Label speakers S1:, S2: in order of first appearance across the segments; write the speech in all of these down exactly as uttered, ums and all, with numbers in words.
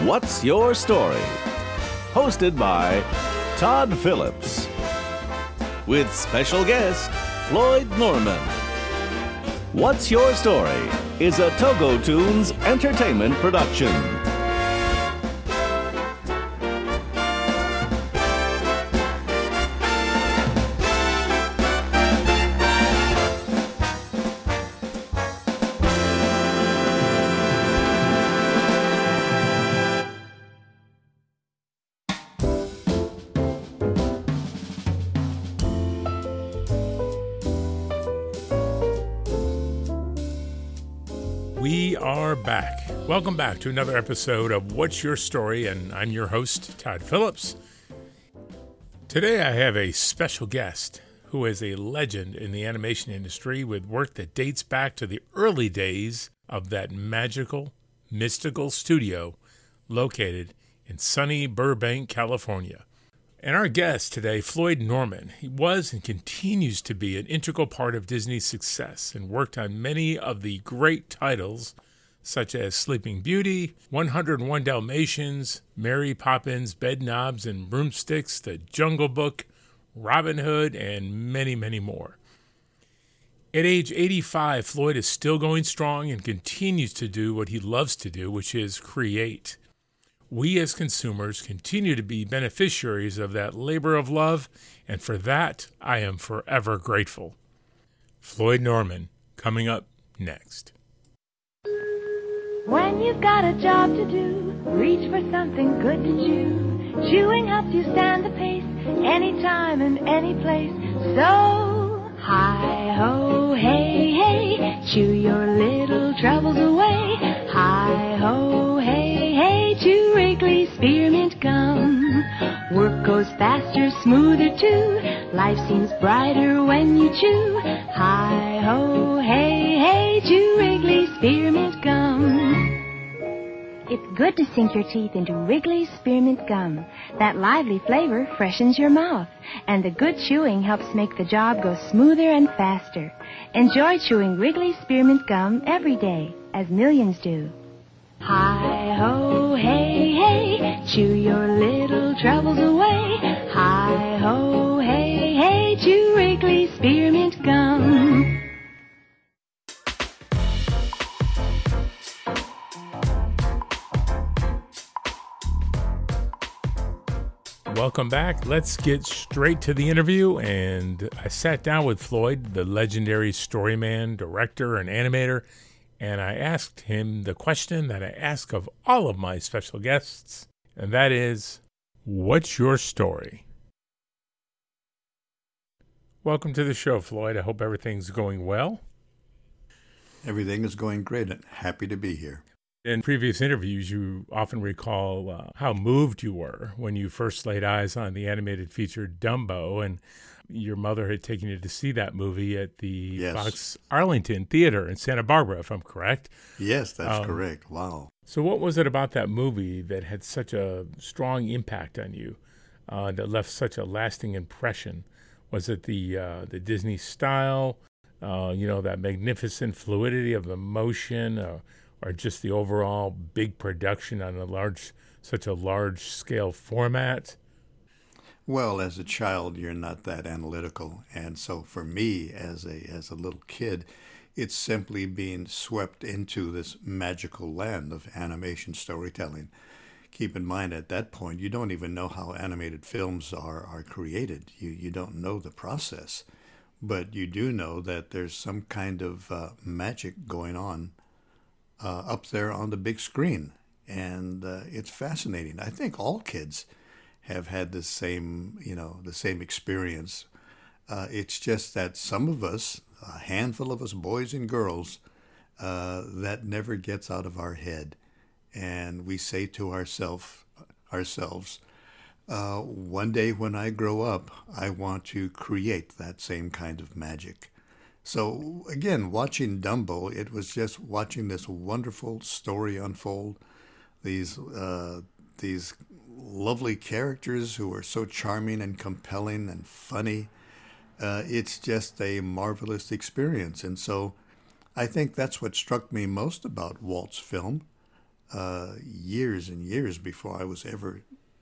S1: What's Your Story? Hosted by Todd Phillips. With special guest, Floyd Norman. What's Your Story is a Togo Tunes entertainment production.
S2: We are back. Welcome back to another episode of What's Your Story, and I'm your host, Todd Phillips. Today I have a special guest who is a legend in the animation industry with work that dates back to the early days of that magical, mystical studio located in sunny Burbank, California. And our guest today, Floyd Norman, he was and continues to be an integral part of Disney's success and worked on many of the great titles such as Sleeping Beauty, one oh one Dalmatians, Mary Poppins, Bedknobs and Broomsticks, The Jungle Book, Robin Hood, and many, many more. At age eighty-five, Floyd is still going strong and continues to do what he loves to do, which is create. We as consumers continue to be beneficiaries of that labor of love, and for that, I am forever grateful. Floyd Norman, coming up next.
S3: When you've got a job to do, reach for something good to chew. Chewing helps you stand the pace, anytime and any place. So, hi-ho, hey, hey, chew your little troubles away. Hi-ho, hey, hey, chew Wrigley Spearmint Gum. Work goes faster, smoother too. Life seems brighter when you chew. Hi-ho, hey, hey, chew Wrigley Spearmint Gum. It's good to sink your teeth into Wrigley's Spearmint Gum. That lively flavor freshens your mouth, and the good chewing helps make the job go smoother and faster. Enjoy chewing Wrigley's Spearmint Gum every day, as millions do. Hi-ho, hey, hey, chew your little troubles away. Hi-ho, hey, hey, chew Wrigley's Spearmint Gum.
S2: Welcome back. Let's get straight to the interview. And I sat down with Floyd, the legendary storyman, director, and animator, and I asked him the question that I ask of all of my special guests, and that is, what's your story? Welcome to the show, Floyd. I hope everything's going well.
S4: Everything is going great, and happy to be here.
S2: In previous interviews, you often recall uh, how moved you were when you first laid eyes on the animated feature Dumbo, and your mother had taken you to see that movie at the
S4: yes.
S2: Fox Arlington Theater in Santa Barbara, if I'm correct.
S4: Yes, that's
S2: um,
S4: correct. Wow.
S2: So what was it about that movie that had such a strong impact on you, uh, that left such a lasting impression? Was it the uh, the Disney style, uh, you know, that magnificent fluidity of the motion, uh, or just the overall big production on a large, such a large-scale format?
S4: Well, as a child, you're not that analytical, and so for me, as a as a little kid, it's simply being swept into this magical land of animation storytelling. Keep in mind, at that point, you don't even know how animated films are are created. You you don't know the process, but you do know that there's some kind of uh, magic going on uh, up there on the big screen, and uh, it's fascinating. I think all kids have had the same, you know, the same experience. Uh, it's just that some of us, a handful of us, boys and girls, uh, that never gets out of our head, and we say to ourself, ourselves, uh, one day when I grow up, I want to create that same kind of magic. So again, watching Dumbo, it was just watching this wonderful story unfold. These uh, these lovely characters who are so charming and compelling and funny. Uh, it's just a marvelous experience. And so I think that's what struck me most about Walt's film. uh, years and years before I was ever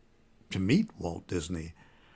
S4: to meet Walt Disney,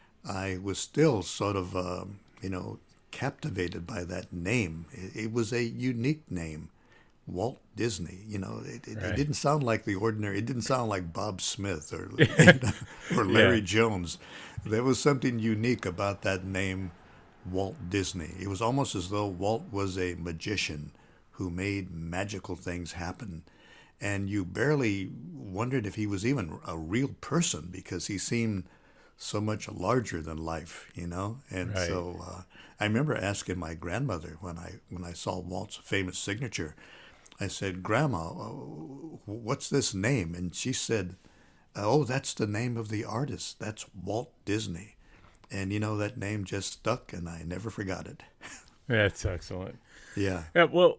S4: I was still sort of, um, you know, captivated by that name. It, it was a unique name, Walt Disney. You know, it, it,
S2: Right.
S4: it didn't sound like the ordinary. It didn't sound like Bob Smith or you know, or Larry
S2: Yeah.
S4: Jones. There was something unique about that name, Walt Disney. It was almost as though Walt was a magician who made magical things happen. And you barely wondered if he was even a real person because he seemed so much larger than life, you know. And
S2: Right.
S4: so uh, I remember asking my grandmother when I when I saw Walt's famous signature, I said, "Grandma, uh, what's this name?" And she said, "Oh, that's the name of the artist. That's Walt Disney." And you know, that name just stuck, and I never forgot it.
S2: That's excellent.
S4: Yeah.
S2: Yeah, well,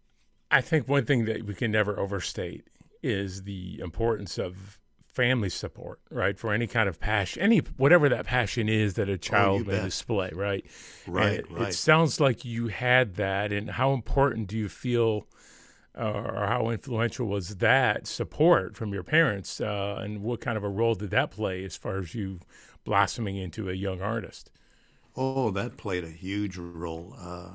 S2: I think one thing that we can never overstate is the importance of family support, right? For any kind of passion, any whatever that passion is that a child
S4: you
S2: may
S4: bet.
S2: display, right?
S4: Right,
S2: And it,
S4: right.
S2: It sounds like you had that, and how important do you feel, uh, or how influential was that support from your parents, uh, and what kind of a role did that play as far as you blossoming into a young artist?
S4: Oh, that played a huge role. Uh,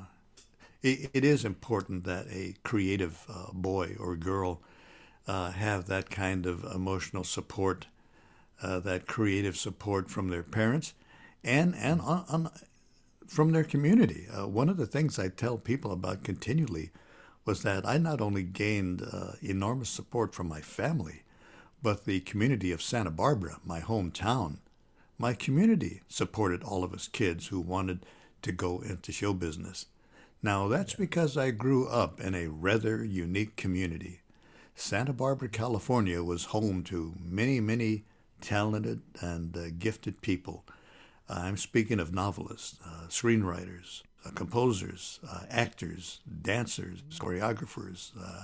S4: it, it is important that a creative uh, boy or girl uh, have that kind of emotional support, uh, that creative support from their parents, and and on, on, from their community. Uh, one of the things I tell people about continually was that I not only gained uh, enormous support from my family, but the community of Santa Barbara, my hometown. My community supported all of us kids who wanted to go into show business. Now, that's because I grew up in a rather unique community. Santa Barbara, California was home to many, many talented and uh, gifted people. Uh, I'm speaking of novelists, uh, screenwriters, uh, composers, uh, actors, dancers, choreographers. Uh,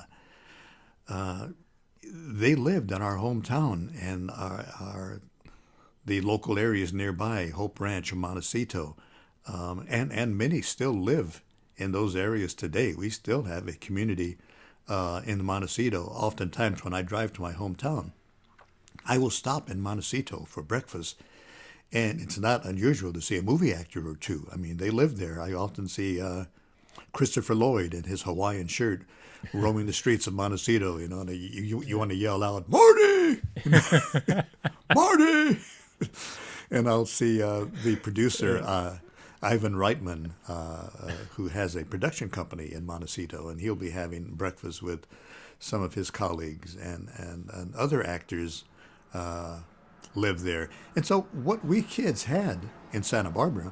S4: uh, they lived in our hometown and our, our the local areas nearby, Hope Ranch and Montecito, um, and, and many still live in those areas today. We still have a community uh, in Montecito. Oftentimes when I drive to my hometown, I will stop in Montecito for breakfast, and it's not unusual to see a movie actor or two. I mean, they live there. I often see uh, Christopher Lloyd in his Hawaiian shirt roaming the streets of Montecito, you know, and you, you, you want to yell out, "Marty! Marty!" And I'll see uh, the producer, uh, Ivan Reitman, uh, uh, who has a production company in Montecito, and he'll be having breakfast with some of his colleagues, and, and, and other actors uh, live there. And so what we kids had in Santa Barbara,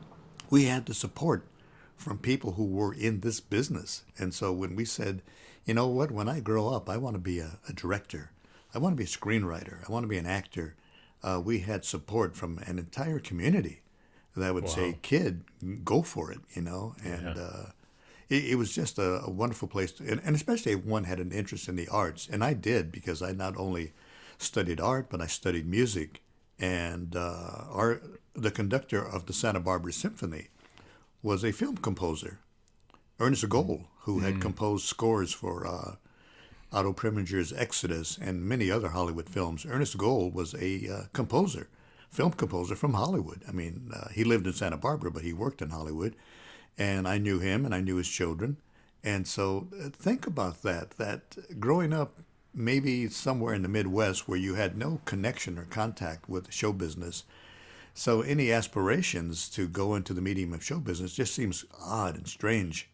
S4: we had the support from people who were in this business. And so when we said, you know what, when I grow up, I want to be a, a director, I want to be a screenwriter, I want to be an actor, Uh, we had support from an entire community that would
S2: Wow.
S4: say, "Kid, go for it," you know. And
S2: Yeah.
S4: uh, it, it was just a, a wonderful place, to, and, and especially if one had an interest in the arts. And I did, because I not only studied art, but I studied music. And uh, our the conductor of the Santa Barbara Symphony was a film composer, Ernest Gold, who had composed scores for uh, Otto Preminger's Exodus and many other Hollywood films. Ernest Gold was a uh, composer, film composer from Hollywood. I mean, uh, he lived in Santa Barbara, but he worked in Hollywood. And I knew him, and I knew his children. And so uh, think about that, that growing up maybe somewhere in the Midwest where you had no connection or contact with show business, so any aspirations to go into the medium of show business just seems odd and strange.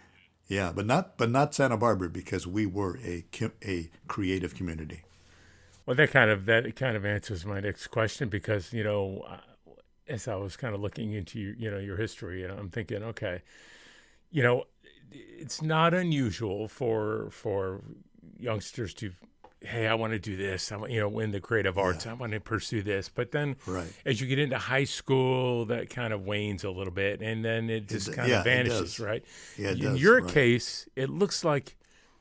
S4: Yeah, but not but not Santa Barbara, because we were a a creative community.
S2: Well, that kind of that kind of answers my next question, because you know, as I was kind of looking into your, you know, your history, and I'm thinking, okay, you know, it's not unusual for for youngsters to, hey, I want to do this. I want, you know, in the creative arts, I want to pursue this. But then,
S4: Right.
S2: as you get into high school, that kind of wanes a little bit, and then it just
S4: It-
S2: kind
S4: yeah,
S2: of
S4: it
S2: vanishes,
S4: does.
S2: right?
S4: Yeah, it
S2: In
S4: does,
S2: your
S4: right.
S2: case, it looks like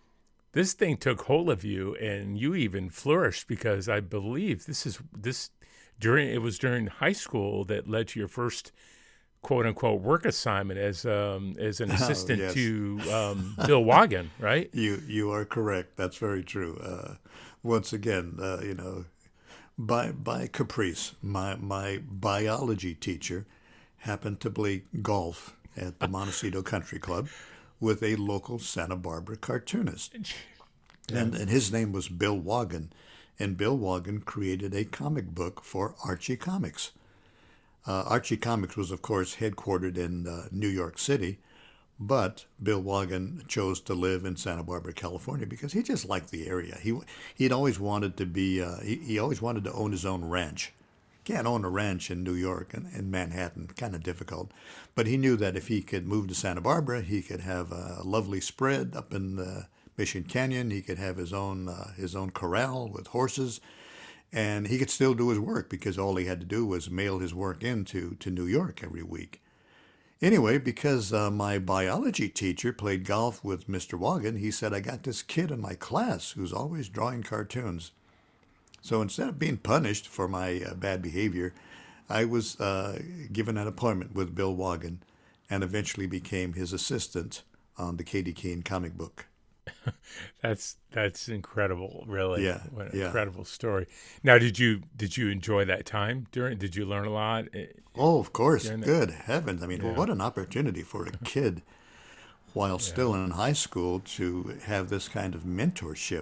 S2: this thing took hold of you, and you even flourished, because I believe this is this during it was during high school that led to your first quote unquote work assignment as um, as an assistant
S4: yes.
S2: to um, Bill Wagen, right?
S4: You you are correct. That's very true. Uh, once again, uh, you know, by by caprice, my my biology teacher happened to play golf at the Montecito Country Club with a local Santa Barbara cartoonist. And, and his name was Bill Wagon. And Bill Wagon created a comic book for Archie Comics. Uh, Archie Comics was, of course, headquartered in uh, New York City, but Bill Wagon chose to live in Santa Barbara, California, because he just liked the area. He he'd always wanted to be. Uh, he, he always wanted to own his own ranch. Can't own a ranch in New York and in Manhattan, kind of difficult. But he knew that if he could move to Santa Barbara, he could have a lovely spread up in the Mission Canyon. He could have his own uh, his own corral with horses, and he could still do his work because all he had to do was mail his work into to New York every week. Anyway, because uh, my biology teacher played golf with Mister Wagon, he said, I got this kid in my class who's always drawing cartoons. So instead of being punished for my uh, bad behavior, I was uh, given an appointment with Bill Wagon and eventually became his assistant on the Katie Keene comic book.
S2: That's that's incredible, really.
S4: Yeah,
S2: what an
S4: yeah.
S2: incredible story. Now, did you did you enjoy that time during? Did you learn a lot?
S4: Oh, of course.
S2: During
S4: Good heavens! I mean,
S2: Yeah.
S4: what an opportunity for a kid while still in high school to have this kind of mentorship.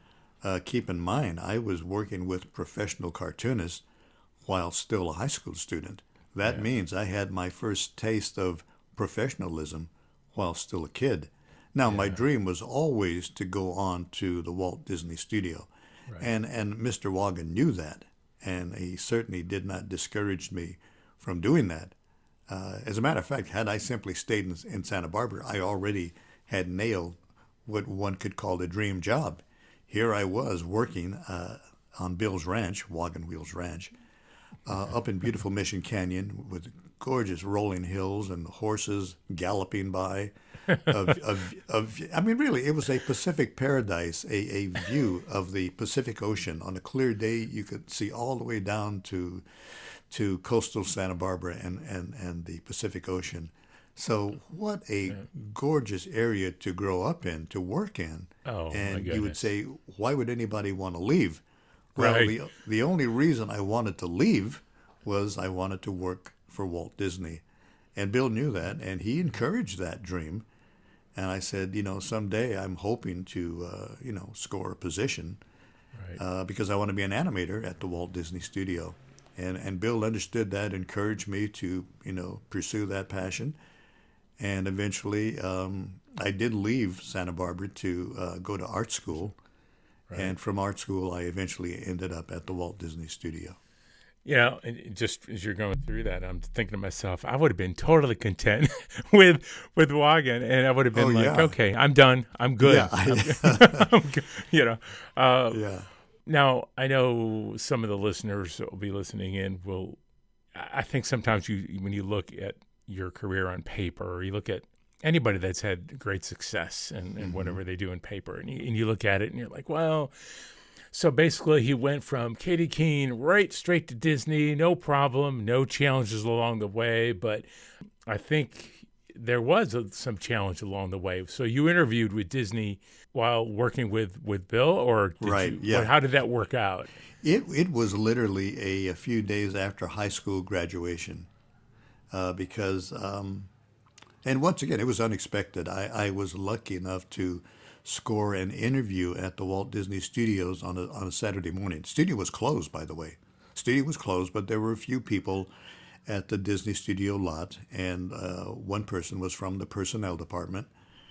S4: Uh, keep in mind, I was working with professional cartoonists while still a high school student. That
S2: Yeah.
S4: means I had my first taste of professionalism while still a kid. Now, my dream was always to go on to the Walt Disney Studio,
S2: Right.
S4: and, and Mister Wagon knew that, and he certainly did not discourage me from doing that. Uh, as a matter of fact, had I simply stayed in, in Santa Barbara, I already had nailed what one could call a dream job. Here I was working uh, on Bill's Ranch, Wagon Wheels Ranch, uh, up in beautiful Mission Canyon with gorgeous rolling hills and horses galloping by. of, of, of, I mean, really, it was a Pacific paradise, a, a view of the Pacific Ocean. On a clear day, you could see all the way down to to coastal Santa Barbara and, and, and the Pacific Ocean. So what a gorgeous area to grow up in, to work in.
S2: Oh, my
S4: and you would
S2: goodness.
S4: say, why would anybody want to leave? Well,
S2: Right.
S4: the, the only reason I wanted to leave was I wanted to work for Walt Disney. And Bill knew that, and he encouraged that dream. And I said, you know, someday I'm hoping to, uh, you know, score a position
S2: Right.
S4: uh, because I want to be an animator at the Walt Disney Studio. And and Bill understood that, encouraged me to, you know, pursue that passion. And eventually um, I did leave Santa Barbara to uh, go to art school.
S2: Right.
S4: And from art school, I eventually ended up at the Walt Disney Studio.
S2: Yeah, and it- just as you're going through that, I'm thinking to myself, I would have been totally content with with Wagon, and I would have been
S4: Oh,
S2: like,
S4: yeah.
S2: okay, I'm done, I'm good,
S4: Yeah.
S2: I'm good. I'm good. You know. Uh,
S4: Yeah.
S2: Now, I know some of the listeners that will be listening in will. I I think sometimes you, when you look at your career on paper, or you look at anybody that's had great success and, and whatever they do in paper, and you, and you look at it and you're like, well. So basically, he went from Katie Keene right straight to Disney, no problem, no challenges along the way. But I think there was a, some challenge along the way. So you interviewed with Disney while working with, with Bill, or did
S4: Right,
S2: you,
S4: yeah.
S2: what- how did that work out?
S4: It it was literally a, a few days after high school graduation, uh, because, um, and once again, it was unexpected. I, I was lucky enough to score an interview at the Walt Disney Studios on a on a Saturday morning. Studio was closed, by the way. Studio was closed, but there were a few people at the Disney Studio lot, and uh, one person was from the personnel department.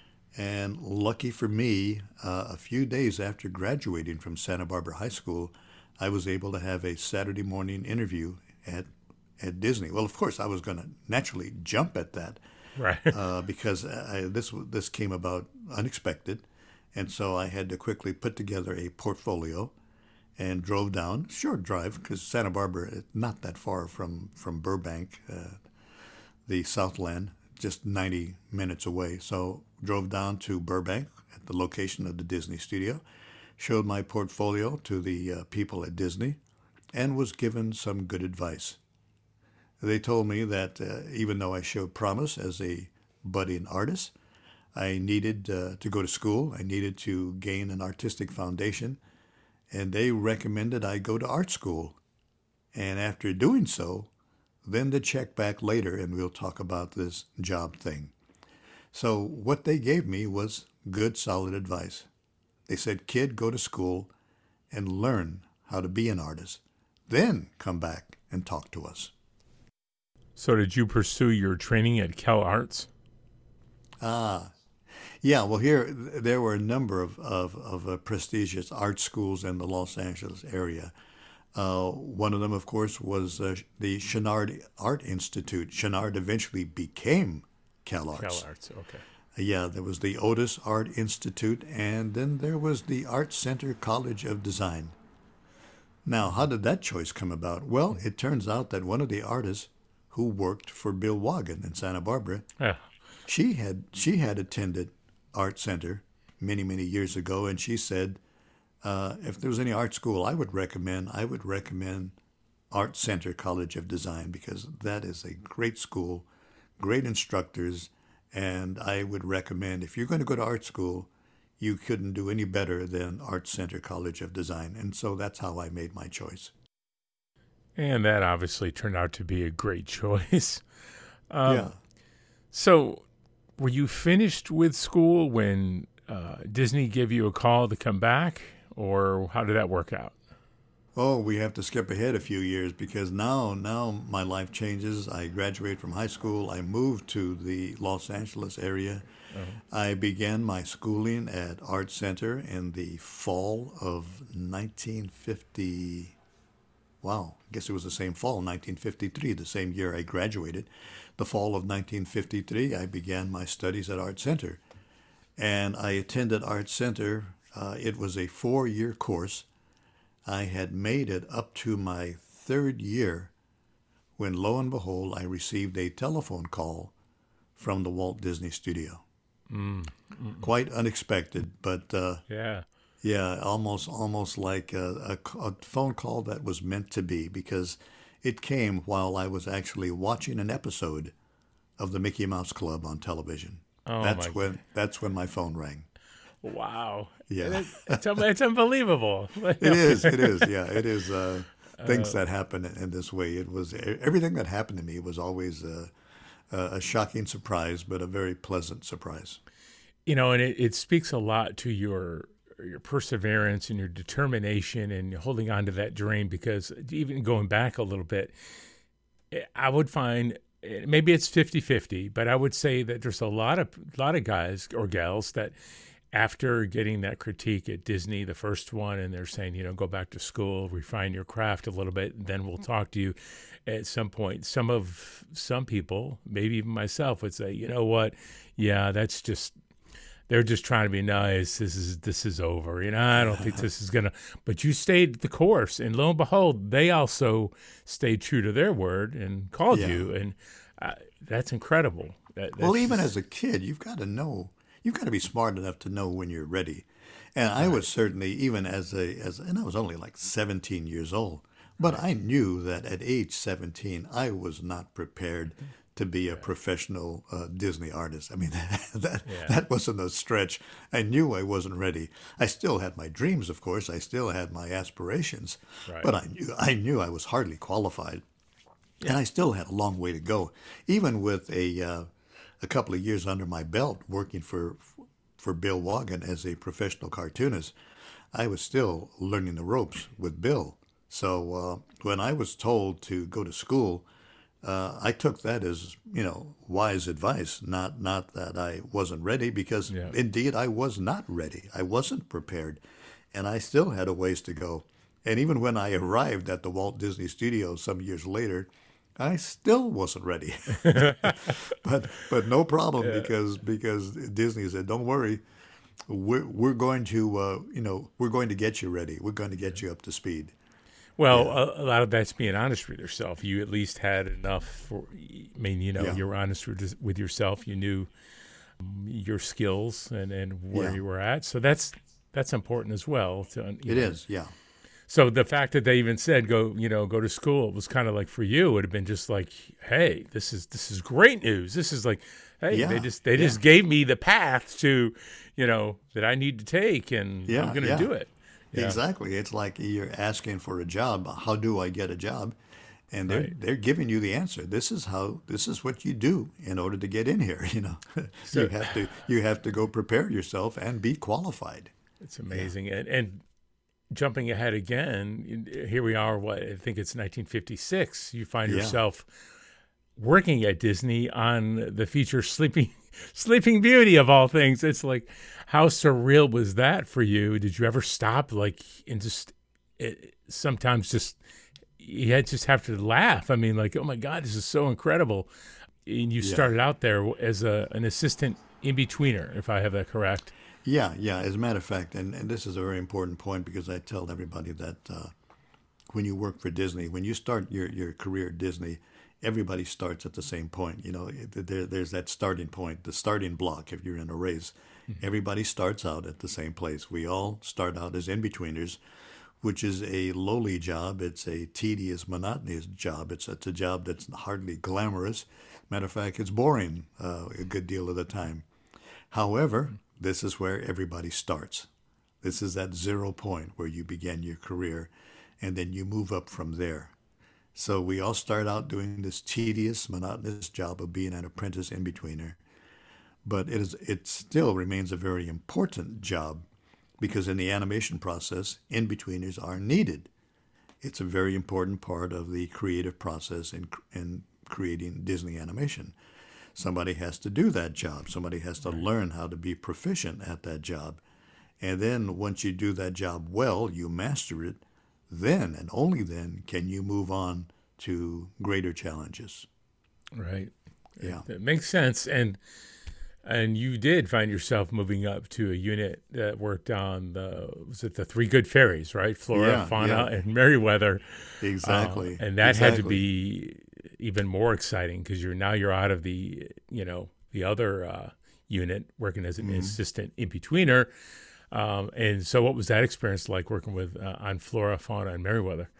S4: And lucky for me, uh, a few days after graduating from Santa Barbara High School, I was able to have a Saturday morning interview at at Disney. Well, of course, I was going to naturally jump at that
S2: Right.
S4: uh, because I, this this came about unexpected, and so I had to quickly put together a portfolio and drove down, short drive, because Santa Barbara is not that far from, from Burbank, uh, the Southland, just ninety minutes away. So drove down to Burbank at the location of the Disney Studio, showed my portfolio to the uh, people at Disney, and was given some good advice. They told me that uh, even though I showed promise as a budding artist, I needed uh, to go to school. I needed to gain an artistic foundation. and they recommended I go to art school. And after doing so, then to check back later, and we'll talk about this job thing. So what they gave me was good, solid advice. They said, kid, go to school and learn how to be an artist. Then come back and talk to us.
S2: So did you pursue your training at Cal Arts?
S4: Ah, yeah. Well, here, there were a number of, of, of uh, prestigious art schools in the Los Angeles area. Uh, one of them, of course, was uh, the Chouinard Art Institute. Chouinard eventually became Cal Arts.
S2: Cal Arts, okay.
S4: Yeah, there was the Otis Art Institute, and then there was the Art Center College of Design. Now, how did that choice come about? Well, it turns out that one of the artists who worked for Bill Wagen in Santa Barbara,
S2: Yeah.
S4: she had she had attended Art Center many, many years ago, and she said, uh, if there was any art school I would recommend, I would recommend Art Center College of Design, because that is a great school, great instructors, and I would recommend, if you're going to go to art school, you couldn't do any better than Art Center College of Design. And so that's how I made my choice.
S2: And that obviously turned out to be a great choice. Um,
S4: yeah.
S2: So were you finished with school when uh, Disney gave you a call to come back, or how did that work out?
S4: Oh, we have to skip ahead a few years, because now now my life changes. I graduated from high school. I moved to the Los Angeles area. Uh-huh. I began my schooling at Art Center in the fall of nineteen fifty. Wow, I guess it was the same fall, nineteen fifty-three, the same year I graduated. The fall of nineteen fifty-three, I began my studies at Art Center. And I attended Art Center. Uh, it was a four-year course. I had made it up to my third year when, lo and behold, I received a telephone call from the Walt Disney Studio.
S2: Mm.
S4: Quite unexpected, but uh,
S2: Yeah.
S4: yeah, almost almost like a, a, a phone call that was meant to be, because it came while I was actually watching an episode of the Mickey Mouse Club on television.
S2: Oh,
S4: that's
S2: my
S4: when that's when my phone rang.
S2: Wow.
S4: Yeah.
S2: It, it's, it's unbelievable.
S4: It is. It is. Yeah. It is. Uh, things that happen in, in this way. It was everything that happened to me was always a, a shocking surprise, but a very pleasant surprise.
S2: You know, and it, it speaks a lot to your your perseverance and your determination and holding on to that dream, because even going back a little bit, I would find maybe it's fifty-fifty, but I would say that there's a lot of a lot of guys or gals that after getting that critique at Disney, the first one, and they're saying, you know, go back to school, refine your craft a little bit, and then we'll talk to you at some point. Some of some people, maybe even myself, would say, you know what, yeah, that's just, they're just trying to be nice. This is this is over. You know, I don't think this is gonna. But you stayed the course, and lo and behold, they also stayed true to their word and called
S4: Yeah.
S2: you, and uh, that's incredible. That, that's
S4: Well, even
S2: just-
S4: as a kid, you've got to know. You've got to be smart enough to know when you're ready. And I was certainly, even as a, as and I was only like seventeen years old, but I knew that at age seventeen, I was not prepared to be a professional uh, Disney artist. I mean, that
S2: Yeah.
S4: that wasn't a stretch. I knew I wasn't ready. I still had my dreams, of course. I still had my aspirations,
S2: Right.
S4: but I knew I knew I was hardly qualified, and I still had a long way to go, even with a. Uh, a couple of years under my belt working for for Bill Wagen as a professional cartoonist, I was still learning the ropes with Bill. So uh, when I was told to go to school, uh, I took that as, you know, wise advice, not not that I wasn't ready, because
S2: Yeah.
S4: indeed I was not ready. I wasn't prepared, and I still had a ways to go. And even when I arrived at the Walt Disney Studios some years later, I still wasn't ready, but but no problem,
S2: Yeah.
S4: because because Disney said, "Don't worry, we're we're going to uh, you know we're going to get you ready. We're going to get you up to speed."
S2: Well, a, a lot of that's being honest with yourself. You at least had enough for, I mean, you know,
S4: Yeah.
S2: you were honest with, with yourself. You knew um, your skills and, and where
S4: Yeah.
S2: you were at. So that's that's important as well. To, you
S4: It
S2: know.
S4: is, yeah,
S2: So the fact that they even said, go, you know, go to school, it was kind of like for you, it would have been just like, hey, this is this is great news. This is like, hey,
S4: Yeah,
S2: they just they
S4: yeah.
S2: just gave me the path to, you know, that I need to take, and
S4: Yeah,
S2: I'm going to
S4: yeah.
S2: do it. Yeah.
S4: Exactly. It's like you're asking for a job. How do I get a job? And they're
S2: Right.
S4: they're giving you the answer. This is how. This is what you do in order to get in here. You know,
S2: So-
S4: you have to you have to go prepare yourself and be qualified.
S2: It's amazing. And, and jumping ahead again, here we are, what, I think it's nineteen fifty-six. You find
S4: Yeah.
S2: yourself working at Disney on the feature Sleeping Sleeping Beauty, of all things. It's like, how surreal was that for you? Did you ever stop, like, and just it, sometimes just you had just have to laugh? I mean, like, oh my God, this is so incredible. And you
S4: Yeah.
S2: started out there as a an assistant in-betweener, if I have that correct.
S4: Yeah, yeah. As a matter of fact, and, and this is a very important point because I tell everybody that uh, when you work for Disney, when you start your, your career at Disney, everybody starts at the same point. You know, there, there's that starting point, the starting block if you're in a race. Mm-hmm. Everybody starts out at the same place. We all start out as in-betweeners, which is a lowly job. It's a tedious, monotonous job. It's, it's a job that's hardly glamorous. Matter of fact, it's boring uh, a good deal of the time. However, this is where everybody starts. This is that zero point where you begin your career, and then you move up from there. So we all start out doing this tedious, monotonous job of being an apprentice in-betweener. But it is it still remains a very important job because in the animation process, in-betweeners are needed. It's a very important part of the creative process in, in creating Disney animation. Somebody has to do that job. Somebody has to learn how to be proficient at that job. And then once you do that job well, you master it, then and only then can you move on to greater challenges.
S2: Right.
S4: Yeah.
S2: That makes sense. And and you did find yourself moving up to a unit that worked on the, was it the Three Good Fairies, right? Flora,
S4: Yeah,
S2: Fauna,
S4: yeah.
S2: and Merriweather.
S4: Exactly.
S2: Uh, and that had to
S4: Exactly.
S2: be even more exciting because you're now you're out of the, you know, the other uh, unit working as an
S4: Mm-hmm.
S2: assistant in-betweener. Um, and so what was that experience like working with uh, on Flora, Fauna, and Merriweather?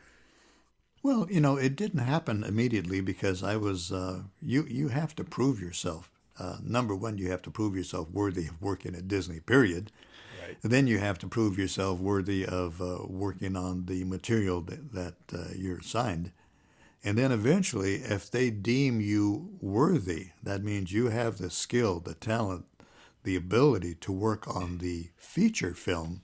S4: Well, you know, it didn't happen immediately because I was, uh, you, you have to prove yourself. Uh, number one, you have to prove yourself worthy of working at Disney, period.
S2: Right.
S4: And then you have to prove yourself worthy of uh, working on the material that, that uh, you're assigned. And then eventually, if they deem you worthy, that means you have the skill, the talent, the ability to work on the feature film,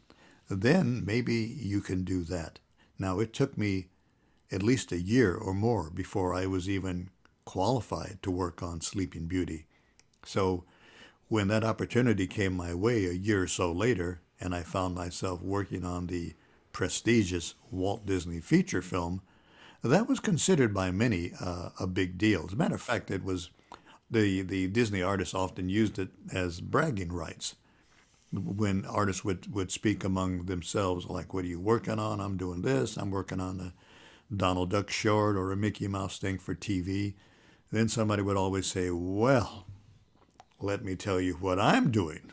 S4: then maybe you can do that. Now, it took me at least a year or more before I was even qualified to work on Sleeping Beauty. So when that opportunity came my way a year or so later, and I found myself working on the prestigious Walt Disney feature film, that was considered by many uh, a big deal. As a matter of fact, it was the the Disney artists often used it as bragging rights. When artists would, would speak among themselves, like, what are you working on? I'm doing this. I'm working on a Donald Duck short or a Mickey Mouse thing for T V. Then somebody would always say, well, let me tell you what I'm doing.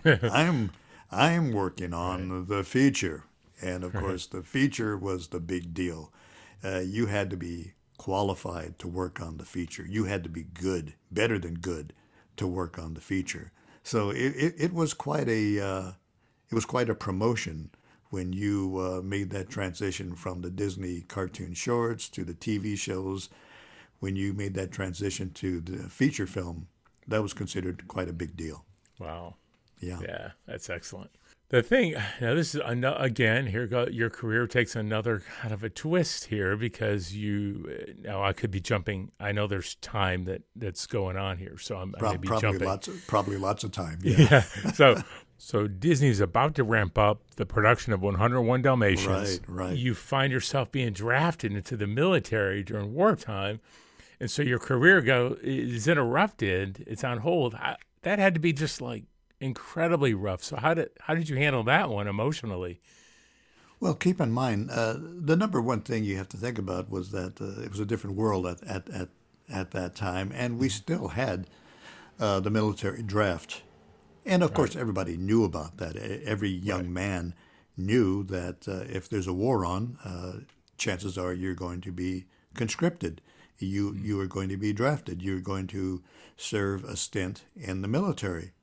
S4: I'm I'm working on right. the feature. And, of right. course, the feature was the big deal. Uh, you had to be qualified to work on the feature. You had to be good, better than good, to work on the feature. So it, it, it was quite a uh, it was quite a promotion when you uh, made that transition from the Disney cartoon shorts to the T V shows. When you made that transition to the feature film, that was considered quite a big deal.
S2: Wow.
S4: Yeah.
S2: Yeah, that's excellent. The thing, now this is, again, here go, your career takes another kind of a twist here because you, now I could be jumping, I know there's time that, that's going on here, so I'm,
S4: Pro-
S2: I may be
S4: probably
S2: jumping.
S4: Lots of, probably lots of time, yeah.
S2: yeah. So so Disney's about to ramp up the production of one oh one Dalmatians.
S4: Right, right.
S2: You find yourself being drafted into the military during wartime, and so your career go is interrupted, it's on hold. I, that had to be just like, incredibly rough. So how did how did you handle that one emotionally?
S4: Well, keep in mind, uh, the number one thing you have to think about was that uh, it was a different world at, at, at, at that time, and we still had uh, the military draft. And, of right. course, everybody knew about that. Every young right. man knew that uh, if there's a war on, uh, chances are you're going to be conscripted. You, mm-hmm. you are going to be drafted. You're going to serve a stint in the military.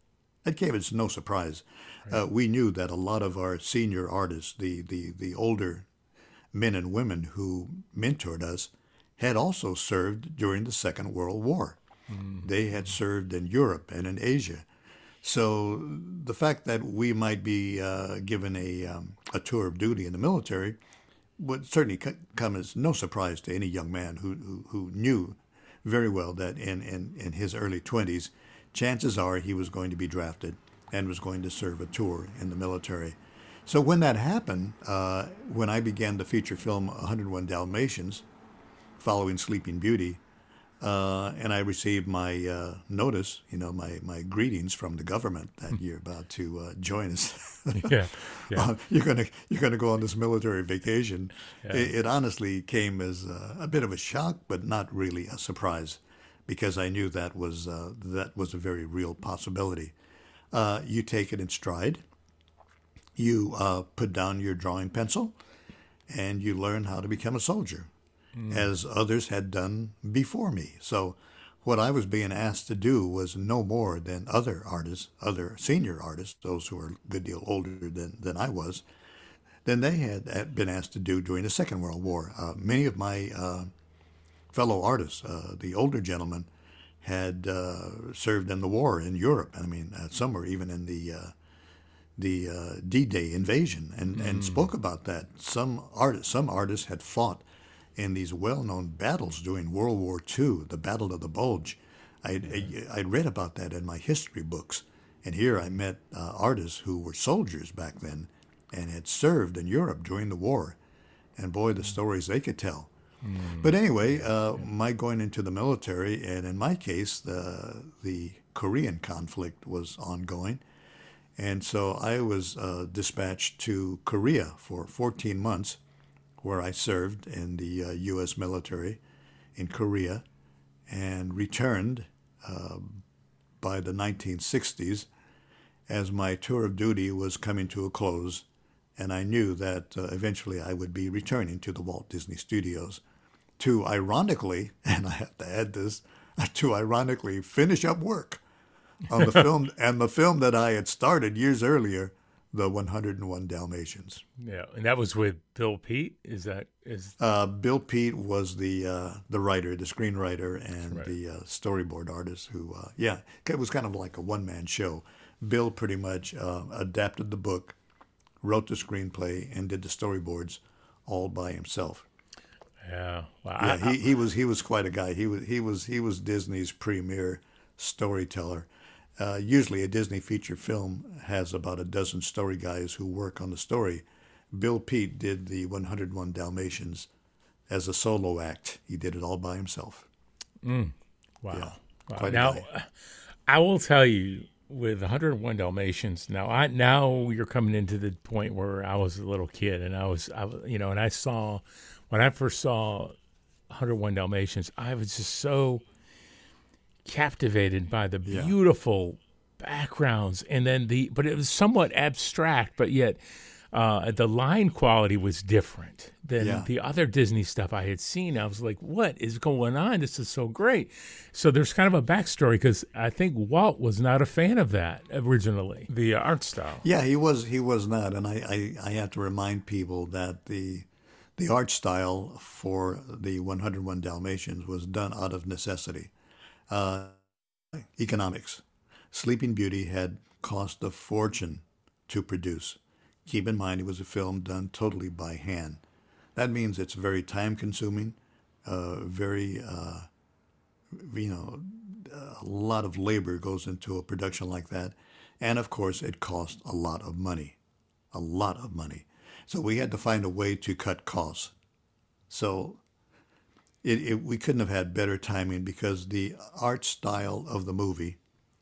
S4: that came as no surprise. Right. Uh, we knew that a lot of our senior artists, the, the, the older men and women who mentored us, had also served during the Second World War. Mm-hmm. They had served in Europe and in Asia. So the fact that we might be uh, given a, um, a tour of duty in the military would certainly c- come as no surprise to any young man who, who, who knew very well that in, in, in his early twenties, chances are he was going to be drafted and was going to serve a tour in the military. So when that happened, uh, when I began the feature film one oh one Dalmatians, following Sleeping Beauty, uh, and I received my uh, notice, you know, my, my greetings from the government that you're about to uh, join us.
S2: yeah, yeah.
S4: Uh, you're gonna you're gonna go on this military vacation.
S2: Yeah.
S4: It, it honestly came as uh, a bit of a shock, but not really a surprise, because I knew that was uh, that was a very real possibility. Uh, you take it in stride. You uh, put down your drawing pencil, and you learn how to become a soldier, mm. as others had done before me. So what I was being asked to do was no more than other artists, other senior artists, those who were a good deal older than, than I was, than they had been asked to do during the Second World War. Uh, many of my uh, fellow artists, uh, the older gentlemen, had uh, served in the war in Europe. I mean, uh, some were even in the uh, the uh, D-Day invasion, and, mm. and spoke about that. Some artists, some artists had fought in these well-known battles during World War Two, the Battle of the Bulge. I'd, yeah. I'd read about that in my history books, and here I met uh, artists who were soldiers back then and had served in Europe during the war, and boy, the stories they could tell. Mm. But anyway, uh, my going into the military, and in my case, the the Korean conflict was ongoing. And so I was uh, dispatched to Korea for fourteen months, where I served in the uh, U S military in Korea, and returned uh, by the nineteen sixties as my tour of duty was coming to a close, and I knew that uh, eventually I would be returning to the Walt Disney Studios to ironically, and I have to add this, to ironically finish up work on the film, and the film that I had started years earlier, the one oh one Dalmatians.
S2: Yeah, and that was with Bill Peet. Is that is?
S4: Uh, Bill Peet was the uh, the writer, the screenwriter, and
S2: right.
S4: the uh, storyboard artist. Who, uh, yeah, it was kind of like a one man show. Bill pretty much uh, adapted the book, wrote the screenplay, and did the storyboards all by himself.
S2: Yeah, well,
S4: yeah,
S2: I,
S4: he, he was he was quite a guy. He was he was he was Disney's premier storyteller. Uh, usually a Disney feature film has about a dozen story guys who work on the story. Bill Peet did the one oh one Dalmatians as a solo act. He did it all by himself.
S2: Mm. Wow.
S4: Yeah,
S2: wow.
S4: quite
S2: Now,
S4: a guy.
S2: I will tell you, with one oh one Dalmatians, now I now you're coming into the point where I was a little kid, and I was, I, you know, and I saw, when I first saw one oh one Dalmatians, I was just so captivated by the
S4: Yeah.
S2: beautiful backgrounds, and then the but it was somewhat abstract, but yet uh, the line quality was different than
S4: Yeah.
S2: the other Disney stuff I had seen. I was like, what is going on? This is so great. So there's kind of a backstory, because I think Walt was not a fan of that originally, the art style.
S4: Yeah, he was he was not, and I, I, I have to remind people that the the art style for the one oh one Dalmatians was done out of necessity. Uh, economics. Sleeping Beauty had cost a fortune to produce. Keep in mind, it was a film done totally by hand. That means it's very time-consuming, uh, very, uh, you know, a lot of labor goes into a production like that. And, of course, it cost a lot of money, a lot of money. So we had to find a way to cut costs. So It, it, we couldn't have had better timing, because the art style of the movie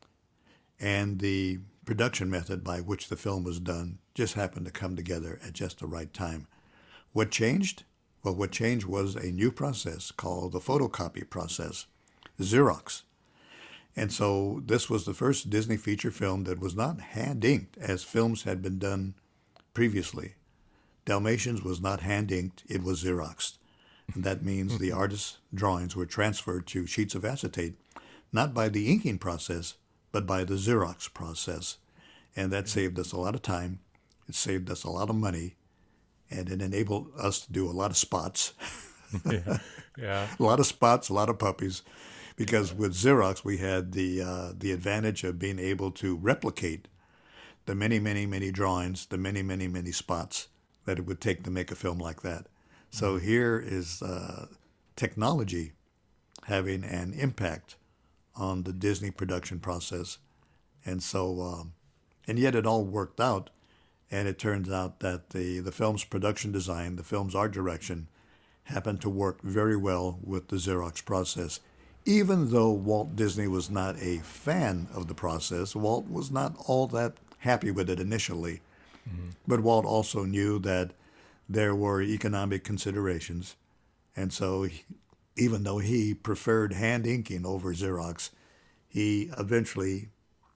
S4: and the production method by which the film was done just happened to come together at just the right time. What changed? Well, what changed was a new process called the photocopy process, Xerox. And so this was the first Disney feature film that was not hand-inked as films had been done previously. Dalmatians was not hand-inked, it was Xeroxed. And that means the artist's drawings were transferred to sheets of acetate, not by the inking process, but by the Xerox process. And that saved us a lot of time. It saved us a lot of money. And it enabled us to do a lot of spots.
S2: yeah. yeah.
S4: A lot of spots, a lot of puppies. Because with Xerox, we had the uh, the advantage of being able to replicate the many, many, many drawings, the many, many, many spots that it would take to make a film like that. So here is uh, technology having an impact on the Disney production process. And so, um, and yet it all worked out. And it turns out that the, the film's production design, the film's art direction, happened to work very well with the Xerox process. Even though Walt Disney was not a fan of the process, Walt was not all that happy with it initially. Mm-hmm. But Walt also knew that there were economic considerations. And so he, even though he preferred hand inking over Xerox, he eventually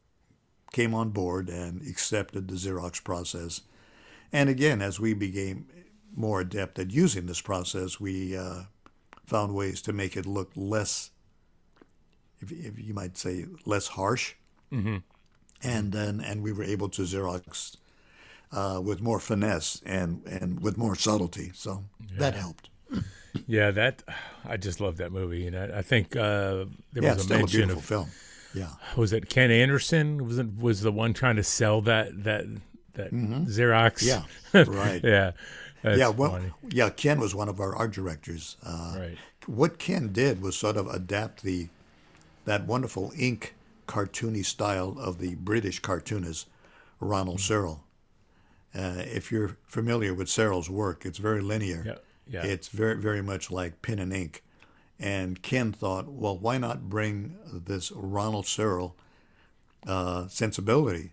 S4: came on board and accepted the Xerox process. And again, as we became more adept at using this process, we uh, found ways to make it look less, if, if you might say, less harsh. Mm-hmm. And then, and we were able to Xerox uh, with more finesse and, and with more subtlety. So yeah. that helped.
S2: Yeah, that I just love that movie, and I, I think uh, there
S4: yeah,
S2: was
S4: it's
S2: a
S4: still
S2: mention
S4: a beautiful
S2: of
S4: film. Yeah,
S2: was it Ken Anderson? Was it was the one trying to sell that that that
S4: mm-hmm.
S2: Xerox?
S4: Yeah, right.
S2: yeah, that's
S4: yeah. Well,
S2: funny.
S4: yeah. Ken was one of our art directors. Uh,
S2: right.
S4: What Ken did was sort of adapt the that wonderful ink cartoony style of the British cartoonist Ronald mm-hmm. Searle. Uh, if you're familiar with Searle's work, it's very linear.
S2: Yeah. Yeah.
S4: It's very, very much like pen and ink. And Ken thought, well, why not bring this Ronald Searle uh, sensibility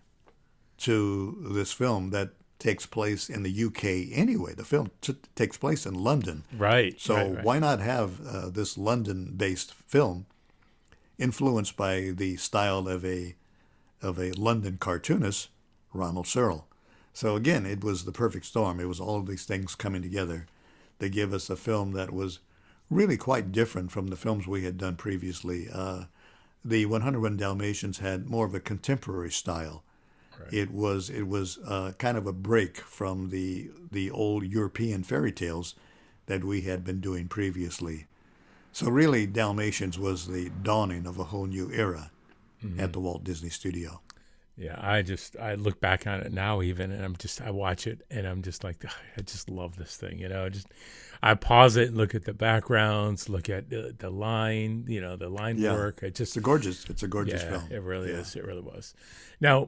S4: to this film that takes place in the U K anyway? The film t- takes place in London.
S2: Right.
S4: So
S2: right, right.
S4: why not have uh, this London-based film influenced by the style of a of a London cartoonist, Ronald Searle? So again, it was the perfect storm. It was all of these things coming together. They give us a film that was really quite different from the films we had done previously. Uh, the one oh one Dalmatians had more of a contemporary style. Right. It was it was uh, kind of a break from the the old European fairy tales that we had been doing previously. So really, Dalmatians was the dawning of a whole new era mm-hmm. at the Walt Disney Studio.
S2: Yeah, I just I look back on it now even, and I'm just I watch it and I'm just like I just love this thing, you know. Just I pause it and look at the backgrounds, look at the, the line, you know, the line
S4: yeah.
S2: work. It just
S4: it's a gorgeous, it's a gorgeous
S2: yeah,
S4: film.
S2: It really
S4: yeah.
S2: is. It really was. Now,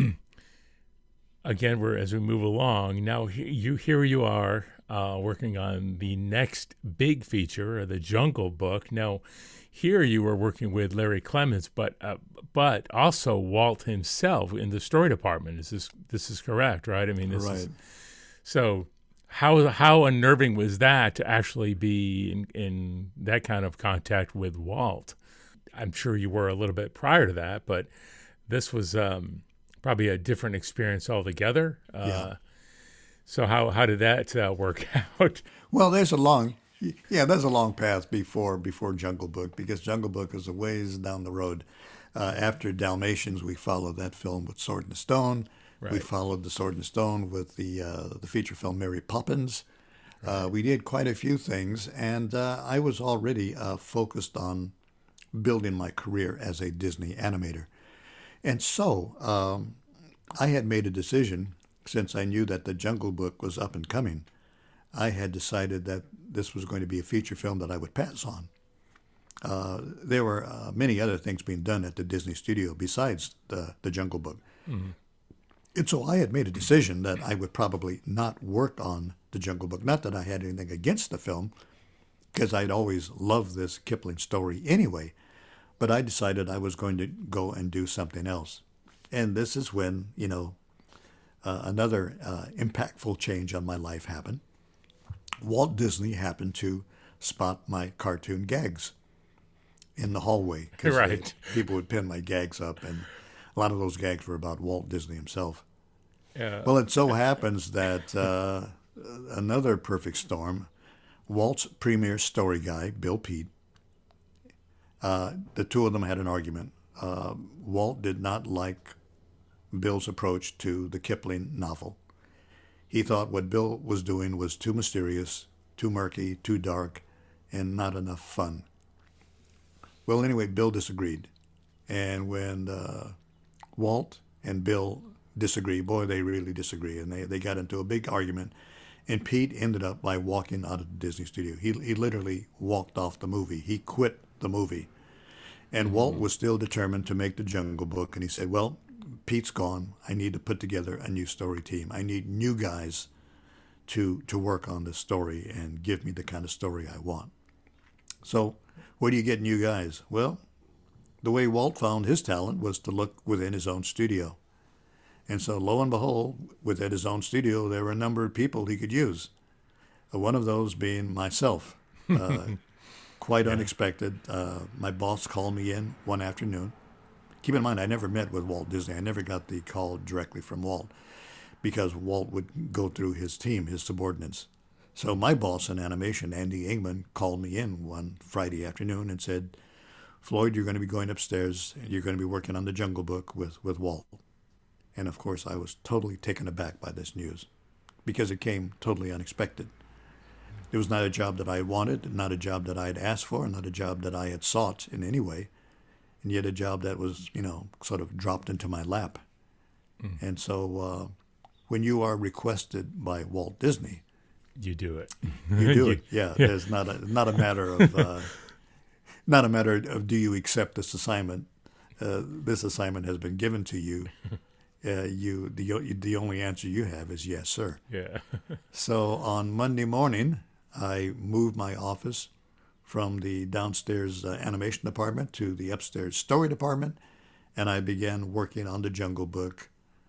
S2: again, we're as we move along now. You here you are uh, working on the next big feature, The Jungle Book. Now. Here you were working with Larry Clements, but uh, but also Walt himself in the story department. Is this this is correct, right? I mean, this
S4: right.
S2: is so. How how unnerving was that to actually be in, in that kind of contact with Walt? I'm sure you were a little bit prior to that, but this was um, probably a different experience altogether. Uh,
S4: yeah.
S2: So how how did that uh, work out?
S4: Well, there's a long. Yeah, there's a long path before before Jungle Book, because Jungle Book is a ways down the road. Uh, after Dalmatians, we followed that film with Sword in the Stone. Right. We followed the Sword in the Stone with the uh, the feature film Mary Poppins. Right. Uh, we did quite a few things, and uh, I was already uh, focused on building my career as a Disney animator. And so um, I had made a decision, since I knew that the Jungle Book was up and coming. I had decided that this was going to be a feature film that I would pass on. Uh, there were uh, many other things being done at the Disney studio besides the, the Jungle Book. Mm-hmm. And so I had made a decision that I would probably not work on the Jungle Book. Not that I had anything against the film, because I'd always loved this Kipling story anyway, but I decided I was going to go and do something else. And this is when, you know, uh, another uh, impactful change on my life happened. Walt Disney happened to spot my cartoon gags in the hallway.
S2: Right.
S4: They, people would pin my gags up, and a lot of those gags were about Walt Disney himself.
S2: Yeah.
S4: Well, it so happens that uh, another perfect storm, Walt's premier story guy, Bill Peet, uh, the two of them had an argument uh, Walt did not like Bill's approach to the Kipling novel. He thought what Bill was doing was too mysterious, too murky, too dark, and not enough fun. Well, anyway, Bill disagreed. And when uh, Walt and Bill disagree, boy, they really disagree, and they, they got into a big argument. And Pete ended up by walking out of the Disney studio. He, he literally walked off the movie. He quit the movie. And mm-hmm. Walt was still determined to make the Jungle Book, and he said, well, Pete's gone. I need to put together a new story team. I need new guys to to work on this story and give me the kind of story I want. So where do you get new guys? Well, the way Walt found his talent was to look within his own studio. And so lo and behold, within his own studio, there were a number of people he could use. Uh, one of those being myself. Uh, quite yeah. unexpected. Uh, my boss called me in one afternoon. Keep in mind, I never met with Walt Disney. I never got the call directly from Walt because Walt would go through his team, his subordinates. So my boss in animation, Andy Ingman, called me in one Friday afternoon and said, Floyd, you're going to be going upstairs and you're going to be working on the Jungle Book with, with Walt. And of course, I was totally taken aback by this news because it came totally unexpected. It was not a job that I wanted, not a job that I had asked for, not a job that I had sought in any way, and yet a job that was, you know, sort of dropped into my lap. Mm. And so uh, when you are requested by Walt Disney,
S2: you do it.
S4: You do it. Yeah, yeah. There's not a not a matter of uh, not a matter of do you accept this assignment. Uh, this assignment has been given to you. Uh, you the the only answer you have is yes, sir.
S2: Yeah.
S4: So on Monday morning, I moved my office from the downstairs uh, animation department to the upstairs story department, and I began working on the Jungle Book.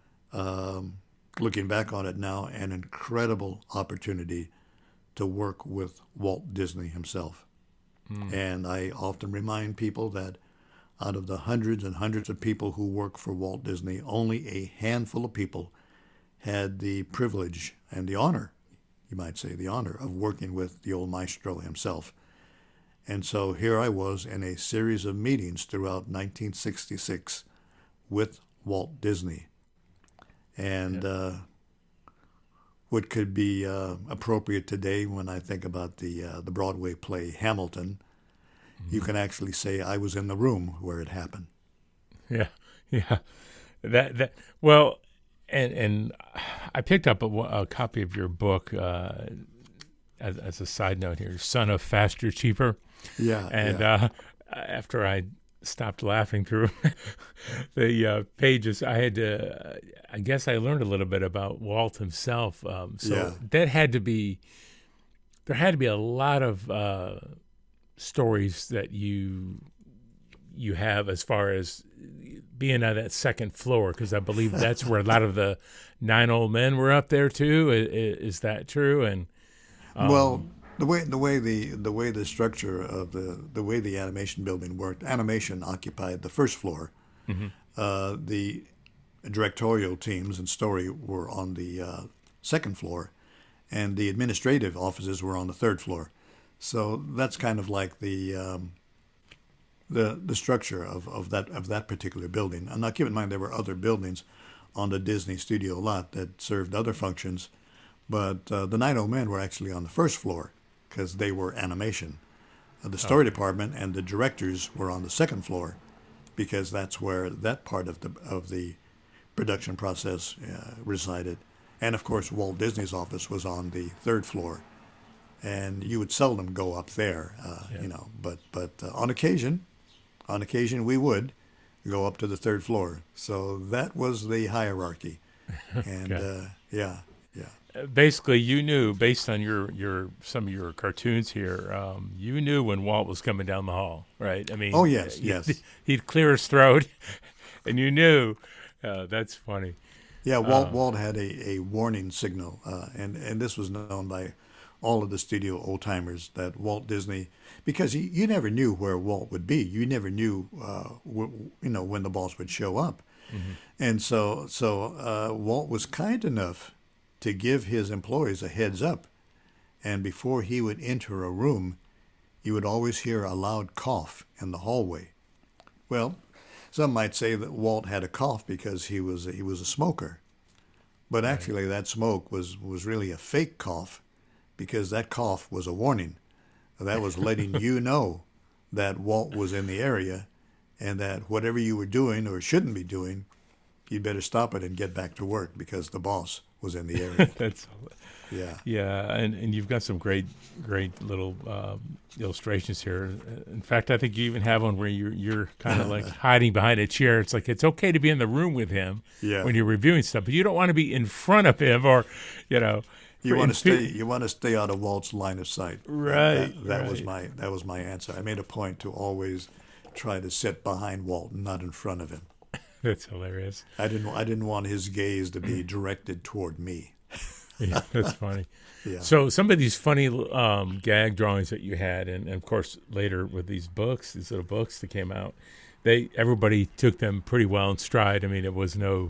S4: Um, looking back on it now, an incredible opportunity to work with Walt Disney himself. Mm. And I often remind people that out of the hundreds and hundreds of people who work for Walt Disney, only a handful of people had the privilege and the honor, you might say, the honor of working with the old maestro himself. And so here I was in a series of meetings throughout nineteen sixty-six with Walt Disney. And yeah. uh, what could be uh, appropriate today when I think about the uh, the Broadway play Hamilton, mm-hmm. you can actually say I was in the room where it happened.
S2: Yeah, yeah. That that well, and and I picked up a, a copy of your book uh, as, as a side note here, Son of Faster, Cheaper.
S4: Yeah,
S2: and
S4: yeah.
S2: Uh, after I stopped laughing through the uh, pages, I had to. Uh, I guess I learned a little bit about Walt himself. Um, so
S4: yeah.
S2: that had to be. There had to be a lot of uh, stories that you you have as far as being on that second floor, because I believe that's where a lot of the nine old men were up there too. Is, is that true? And um,
S4: well. The way the way the the way the structure of the the way the animation building worked, animation occupied the first floor. Mm-hmm. Uh, the directorial teams and story were on the uh, second floor, and the administrative offices were on the third floor. So that's kind of like the um, the the structure of, of that of that particular building. And now keep in mind there were other buildings on the Disney studio lot that served other functions, but uh, the Nine Old Men were actually on the first floor, because they were animation. Uh, the story okay. department and the directors were on the second floor, because that's where that part of the of the production process uh, resided. And of course, Walt Disney's office was on the third floor, and you would seldom go up there, uh, yeah. you know. But but uh, on occasion, on occasion we would go up to the third floor. So that was the hierarchy, and okay. uh, yeah. Yeah.
S2: Basically, you knew, based on your, your some of your cartoons here, um, you knew when Walt was coming down the hall, right? I mean,
S4: oh yes,
S2: he'd,
S4: yes.
S2: He'd clear his throat, and you knew. Uh, that's funny.
S4: Yeah, Walt
S2: um,
S4: Walt had a, a warning signal, uh, and and this was known by all of the studio old timers, that Walt Disney, because he, you never knew where Walt would be. You never knew, uh, w- you know, when the boss would show up, mm-hmm. and so so uh, Walt was kind enough to give his employees a heads up. And before he would enter a room, you would always hear a loud cough in the hallway. Well, some might say that Walt had a cough because he was he was a smoker, but actually that smoke was was really a fake cough, because that cough was a warning. That was letting you know that Walt was in the area, and that whatever you were doing or shouldn't be doing, you'd better stop it and get back to work, because the boss was in the area.
S2: That's
S4: yeah,
S2: yeah, and, and you've got some great great little um, illustrations here. In fact, I think you even have one where you're you're kind of like hiding behind a chair. It's like it's okay to be in the room with him
S4: yeah.
S2: when you're reviewing stuff, but you don't want to be in front of him, or you know.
S4: You want to stay. You want to stay out of Walt's line of sight.
S2: Right.
S4: That, that
S2: right.
S4: was my. That was my answer. I made a point to always try to sit behind Walt, not in front of him.
S2: That's hilarious.
S4: I didn't. I didn't want his gaze to be directed toward me.
S2: Yeah, that's funny.
S4: Yeah.
S2: So some of these funny um, gag drawings that you had, and, and of course later with these books, these little books that came out, they everybody took them pretty well in stride. I mean, it was no.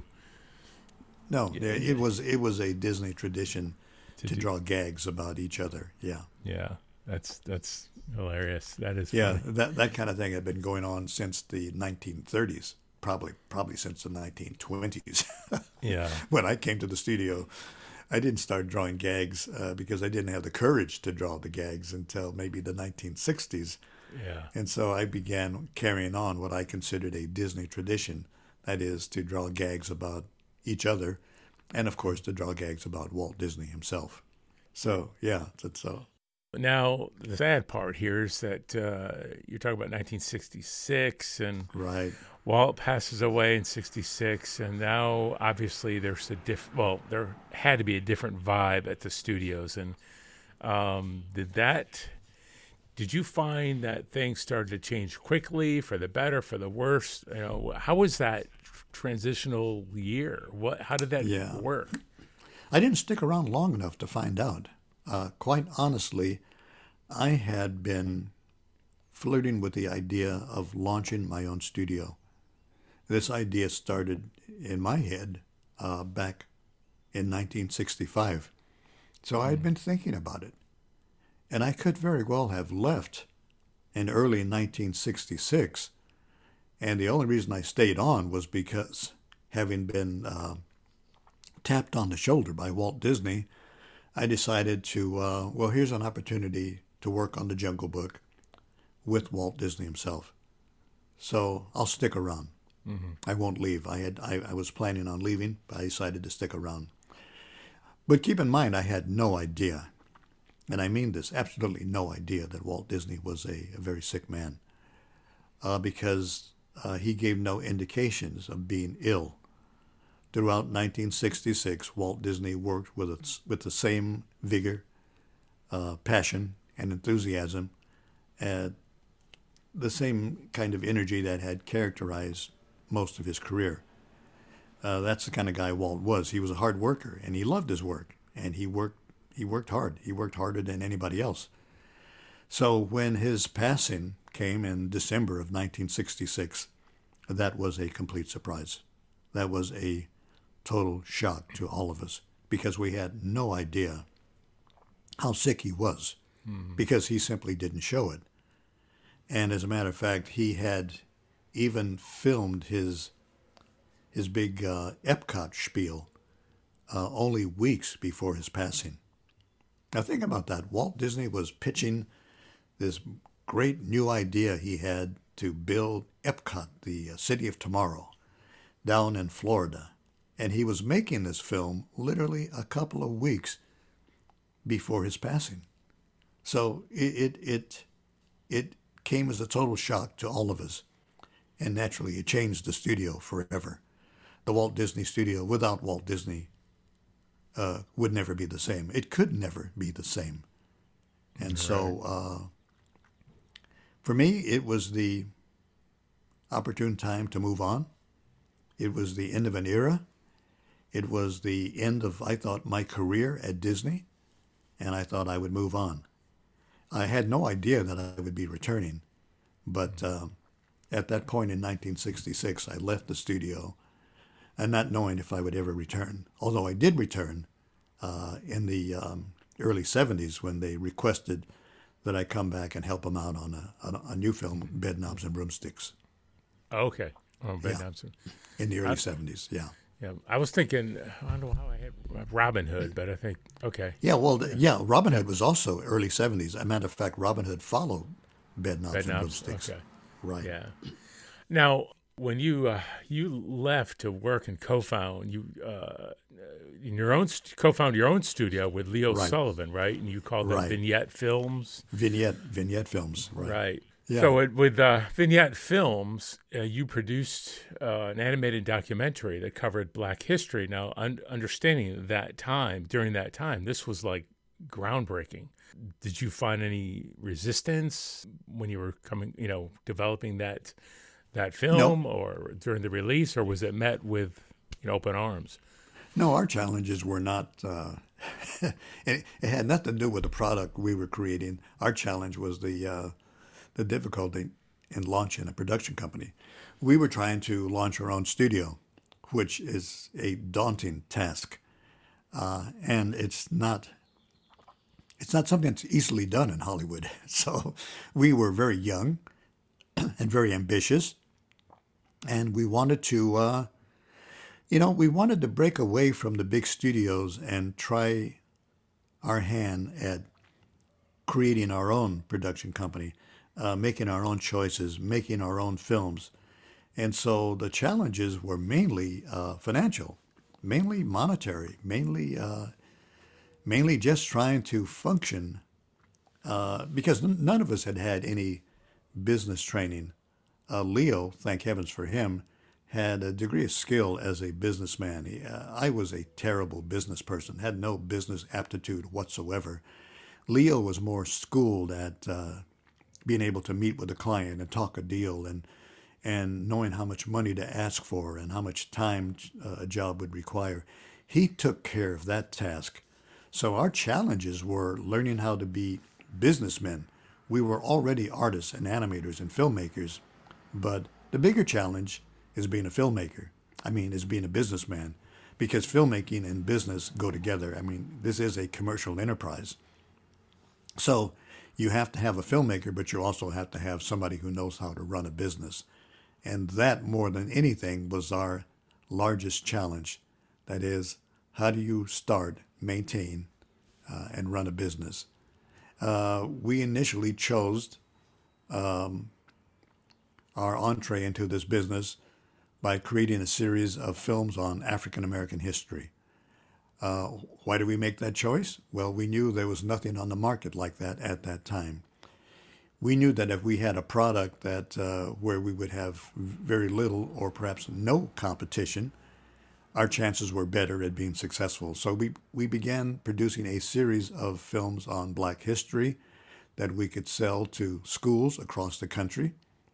S4: No, it was it was a Disney tradition to, to
S2: do,
S4: draw gags about each other. Yeah.
S2: Yeah, that's that's hilarious. That is.
S4: Yeah,
S2: funny.
S4: that that kind of thing had been going on since the nineteen thirties. Probably probably since the nineteen twenties.
S2: Yeah.
S4: When I came to the studio, I didn't start drawing gags uh, because I didn't have the courage to draw the gags until maybe the nineteen sixties.
S2: Yeah.
S4: And so I began carrying on what I considered a Disney tradition, that is to draw gags about each other, and of course to draw gags about Walt Disney himself. So, yeah, that's so.
S2: Now, the sad part here is that uh, you're talking about nineteen sixty-six, and
S4: right.
S2: Walt passes away in sixty-six, and now obviously there's a diff. Well, there had to be a different vibe at the studios, and um, did that? Did you find that things started to change quickly, for the better, for the worse? You know, how was that transitional year? What? How did that
S4: yeah.
S2: work?
S4: I didn't stick around long enough to find out. Uh, quite honestly, I had been flirting with the idea of launching my own studio. This idea started in my head uh, back in nineteen sixty-five. So I had been thinking about it. And I could very well have left in early nineteen sixty-six. And the only reason I stayed on was because, having been uh, tapped on the shoulder by Walt Disney, I decided to, uh, well, here's an opportunity to work on the Jungle Book with Walt Disney himself. So I'll stick around. Mm-hmm. I won't leave. I had I, I was planning on leaving, but I decided to stick around. But keep in mind, I had no idea, and I mean this, absolutely no idea that Walt Disney was a, a very sick man, uh, because uh, he gave no indications of being ill. Throughout nineteen sixty-six, Walt Disney worked with its, with the same vigor, uh, passion, and enthusiasm, and the same kind of energy that had characterized most of his career. Uh, that's the kind of guy Walt was. He was a hard worker, and he loved his work, and he worked he worked hard. He worked harder than anybody else. So when his passing came in December of nineteen sixty-six, that was a complete surprise. That was a total shock to all of us, because we had no idea how sick he was, mm-hmm. because he simply didn't show it. And as a matter of fact, he had even filmed his his big uh, Epcot spiel uh, only weeks before his passing. Now think about that. Walt Disney was pitching this great new idea he had to build Epcot, the uh, city of tomorrow, down in Florida. And he was making this film literally a couple of weeks before his passing. So it it it, it came as a total shock to all of us. And naturally, it changed the studio forever. The Walt Disney Studio, without Walt Disney, uh, would never be the same. It could never be the same. And right. so, uh, for me, it was the opportune time to move on. It was the end of an era. It was the end of, I thought, my career at Disney, and I thought I would move on. I had no idea that I would be returning, but uh, at that point in nineteen sixty-six, I left the studio, and not knowing if I would ever return. Although I did return uh, in the um, early seventies when they requested that I come back and help them out on a, on a new film, Bedknobs and Broomsticks.
S2: Okay. Oh, Bed
S4: Yeah.
S2: Knobs.
S4: in the early
S2: I-
S4: seventies. Yeah.
S2: Yeah, I was thinking, I don't know how I had Robin Hood, but I think, okay,
S4: Yeah, well, th- yeah, Robin Hood was also early seventies. As a matter of fact, Robin Hood followed Bed Knobs
S2: Bed
S4: and
S2: Knobs.
S4: Broomsticks.
S2: Okay,
S4: Right.
S2: yeah. Now, when you uh, you left to work and co-found you uh, in your own st- co-found your own studio with Leo
S4: Right.
S2: Sullivan, right? And you called them
S4: Right.
S2: Vignette Films,
S4: Vignette, vignette films. Right.
S2: right?
S4: Yeah.
S2: So it, with uh, Vignette Films, uh, you produced uh, an animated documentary that covered Black history. Now, un- understanding that time, during that time, this was like groundbreaking. Did you find any resistance when you were coming, you know, developing that that film, or during the release, or was it met with, you know, open arms?
S4: No, our challenges were not, uh, it, it had nothing to do with the product we were creating. Our challenge was the, uh, the difficulty in launching a production company. We were trying to launch our own studio, which is a daunting task. Uh, and it's not, it's not something that's easily done in Hollywood. So we were very young and very ambitious. And we wanted to, uh, you know, we wanted to break away from the big studios and try our hand at creating our own production company, uh, making our own choices, making our own films. And so the challenges were mainly uh, financial, mainly monetary, mainly uh, mainly just trying to function, uh, because n- none of us had had any business training. Uh, Leo, thank heavens for him, had a degree of skill as a businessman. He, uh, I was a terrible business person, had no business aptitude whatsoever. Leo was more schooled at uh, being able to meet with a client and talk a deal, and and knowing how much money to ask for and how much time uh, a job would require. He took care of that task. So our challenges were learning how to be businessmen. We were already artists and animators and filmmakers, but the bigger challenge is being a filmmaker. I mean, is being a businessman, because filmmaking and business go together. I mean, this is a commercial enterprise. So you have to have a filmmaker, but you also have to have somebody who knows how to run a business. And that, more than anything, was our largest challenge. That is, how do you start, maintain, uh, and run a business? Uh, we initially chose um, our entree into this business by creating a series of films on African American history. Uh, why did we make that choice? Well, we knew there was nothing on the market like that at that time. We knew that if we had a product that uh, where we would have very little or perhaps no competition, our chances were better at being successful. So we, we began producing a series of films on Black history that we could sell to schools across the country.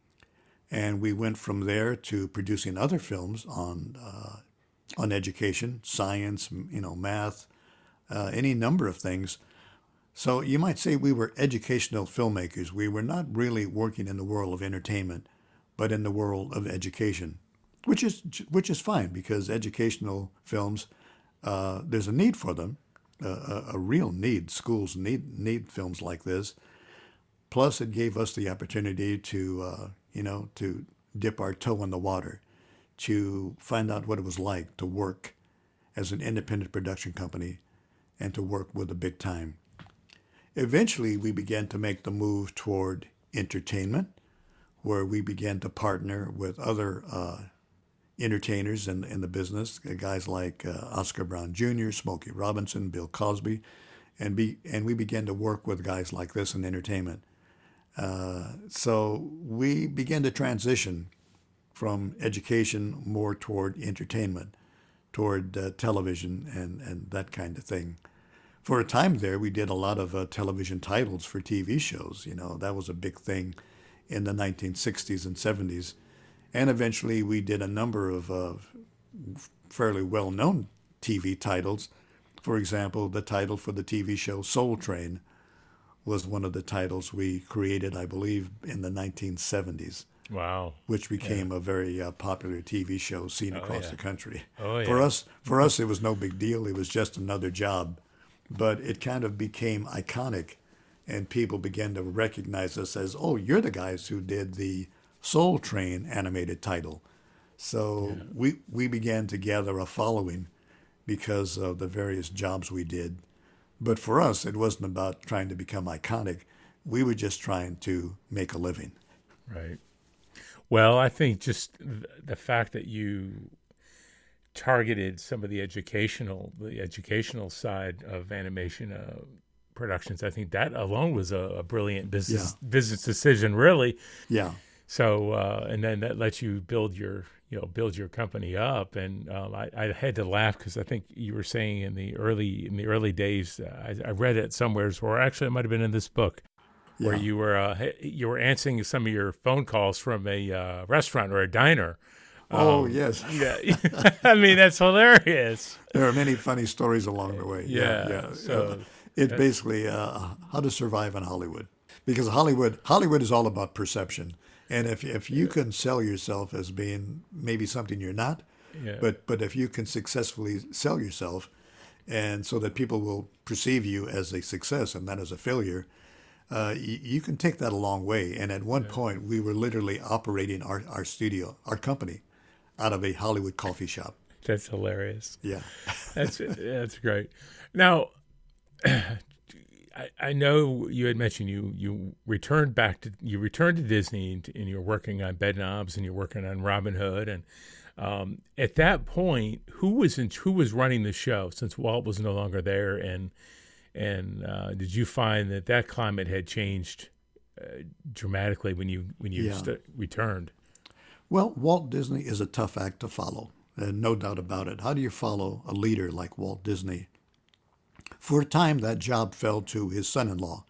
S4: And we went from there to producing other films on uh, on education, science, you know, math, uh, any number of things. So you might say we were educational filmmakers. We were not really working in the world of entertainment, but in the world of education, which is which is fine, because educational films, uh, there's a need for them, uh, a, a real need. Schools need need films like this. Plus, it gave us the opportunity to, uh, you know, to dip our toe in the water, to find out what it was like to work as an independent production company and to work with a big time. Eventually, we began to make the move toward entertainment, where we began to partner with other uh, entertainers in, in the business, guys like uh, Oscar Brown Junior, Smokey Robinson, Bill Cosby, and be and we began to work with guys like this in entertainment. Uh, so we began to transition from education more toward entertainment, toward uh, television and, and that kind of thing. For a time there, we did a lot of uh, television titles for T V shows. You know, that was a big thing in the nineteen sixties and seventies. And eventually we did a number of uh, fairly well-known T V titles. For example, the title for the T V show Soul Train was one of the titles we created, I believe, in the nineteen seventies.
S2: Wow.
S4: Which became
S2: yeah.
S4: a very uh, popular T V show seen
S2: oh,
S4: across
S2: yeah.
S4: the country.
S2: Oh, yeah.
S4: For us, for us, it was no big deal. It was just another job. But it kind of became iconic, and people began to recognize us as, oh, you're the guys who did the Soul Train animated title. So yeah. we we began to gather a following because of the various jobs we did. But for us, it wasn't about trying to become iconic. We were just trying to make a living.
S2: Right. Well, I think just the fact that you targeted some of the educational, the educational side of animation uh, productions, I think that alone was a, a brilliant business yeah. business decision, really.
S4: Yeah.
S2: So, uh, and then that lets you build your, you know, build your company up. And um, I, I had to laugh because I think you were saying in the early in the early days, uh, I, I read it somewhere, or actually it might have been in this book, where yeah. you were uh, you were answering some of your phone calls from a uh, restaurant or a diner.
S4: Oh,
S2: um,
S4: yes.
S2: Yeah. I mean, that's hilarious.
S4: There are many funny stories along the way.
S2: Yeah.
S4: Yeah. yeah.
S2: So
S4: uh, it's basically uh, how to survive in Hollywood. Because Hollywood Hollywood is all about perception. And if if you can sell yourself as being maybe something you're not, yeah. but but if you can successfully sell yourself, and so that people will perceive you as a success and not as a failure, uh, you, you can take that a long way. And at one yeah. point, we were literally operating our, our studio, our company, out of a Hollywood coffee shop.
S2: That's hilarious.
S4: Yeah,
S2: that's that's great. Now, I, I know you had mentioned you you returned back to you returned to Disney and, and you're working on Bedknobs and you're working on Robin Hood, and um, at that point, who was in, who was running the show since Walt was no longer there, and and uh, did you find that that climate had changed uh, dramatically when you when you
S4: yeah.
S2: st- returned?
S4: Well, Walt Disney is a tough act to follow, and no doubt about it. How do you follow a leader like Walt Disney? For a time, that job fell to his son-in-law,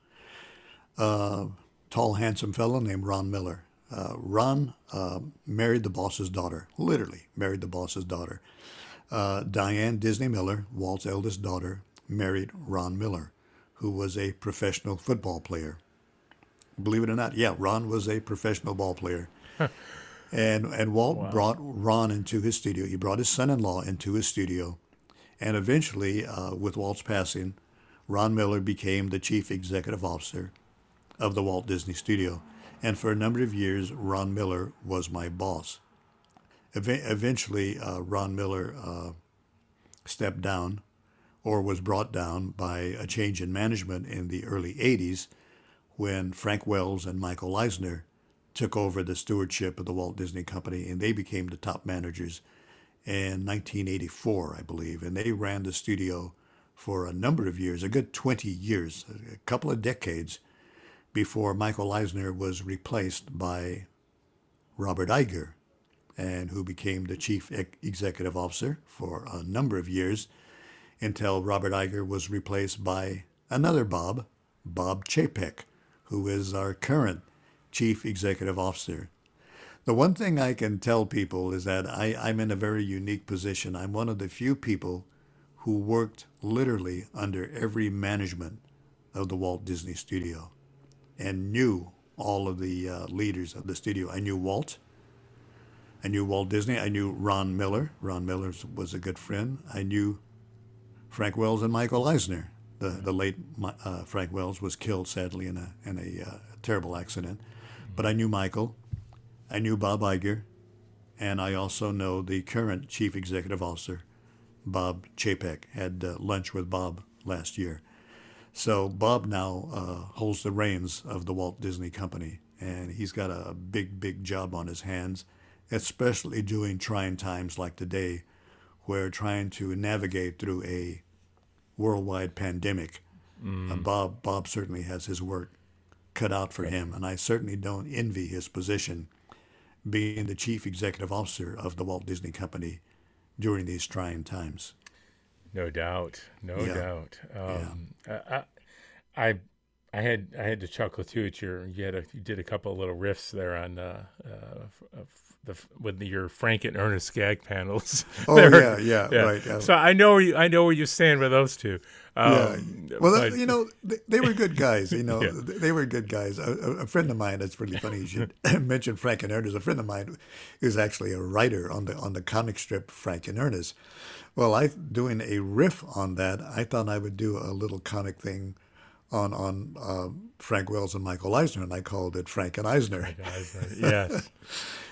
S4: a tall, handsome fellow named Ron Miller. Uh, Ron uh, married the boss's daughter, literally married the boss's daughter. Uh, Diane Disney Miller, Walt's eldest daughter, married Ron Miller, who was a professional football player. Believe it or not, yeah, Ron was a professional ball player. and and Walt wow. brought Ron into his studio. He brought his son-in-law into his studio. And eventually, uh, with Walt's passing, Ron Miller became the chief executive officer of the Walt Disney Studio. And for a number of years, Ron Miller was my boss. Ev- eventually, uh, Ron Miller uh, stepped down or was brought down by a change in management in the early eighties when Frank Wells and Michael Eisner took over the stewardship of the Walt Disney Company, and they became the top managers in nineteen eighty-four, I believe, and they ran the studio for a number of years, a good twenty years, a couple of decades, before Michael Eisner was replaced by Robert Iger, and who became the chief executive officer for a number of years until Robert Iger was replaced by another Bob, Bob Chapek, who is our current chief executive officer. The one thing I can tell people is that I, I'm in a very unique position. I'm one of the few people who worked literally under every management of the Walt Disney Studio and knew all of the uh, leaders of the studio. I knew Walt. I knew Walt Disney. I knew Ron Miller. Ron Miller was a good friend. I knew Frank Wells and Michael Eisner. The, the late uh, Frank Wells was killed, sadly, in a, in a uh, terrible accident. But I knew Michael. I knew Bob Iger, and I also know the current chief executive officer, Bob Chapek. Had uh, lunch with Bob last year. So Bob now uh, holds the reins of the Walt Disney Company, and he's got a big, big job on his hands, especially during trying times like today, where trying to navigate through a worldwide pandemic. Mm. Uh, Bob, Bob certainly has his work cut out for him, and I certainly don't envy his position being the chief executive officer of the Walt Disney Company during these trying times.
S2: No doubt, no
S4: yeah.
S2: doubt. Um,
S4: yeah.
S2: I, I, I had I had to chuckle too at your you had a, you did a couple of little riffs there on uh, uh, the with the, your Frank and Ernest gag panels.
S4: Oh yeah, yeah, yeah, right.
S2: Yeah. So I know where you, I know where you stand with those two. Um,
S4: yeah. Well, but, you know, they, they were good guys. You know, yeah. they were good guys. A, a friend of mine. That's really funny. You should mention Frank and Ernest. A friend of mine is actually a writer on the on the comic strip Frank and Ernest. Well, I doing a riff on that. I thought I would do a little comic thing on on uh, Frank Wells and Michael Eisner, and I called it Frank and Eisner.
S2: Frank and Eisner. Yes.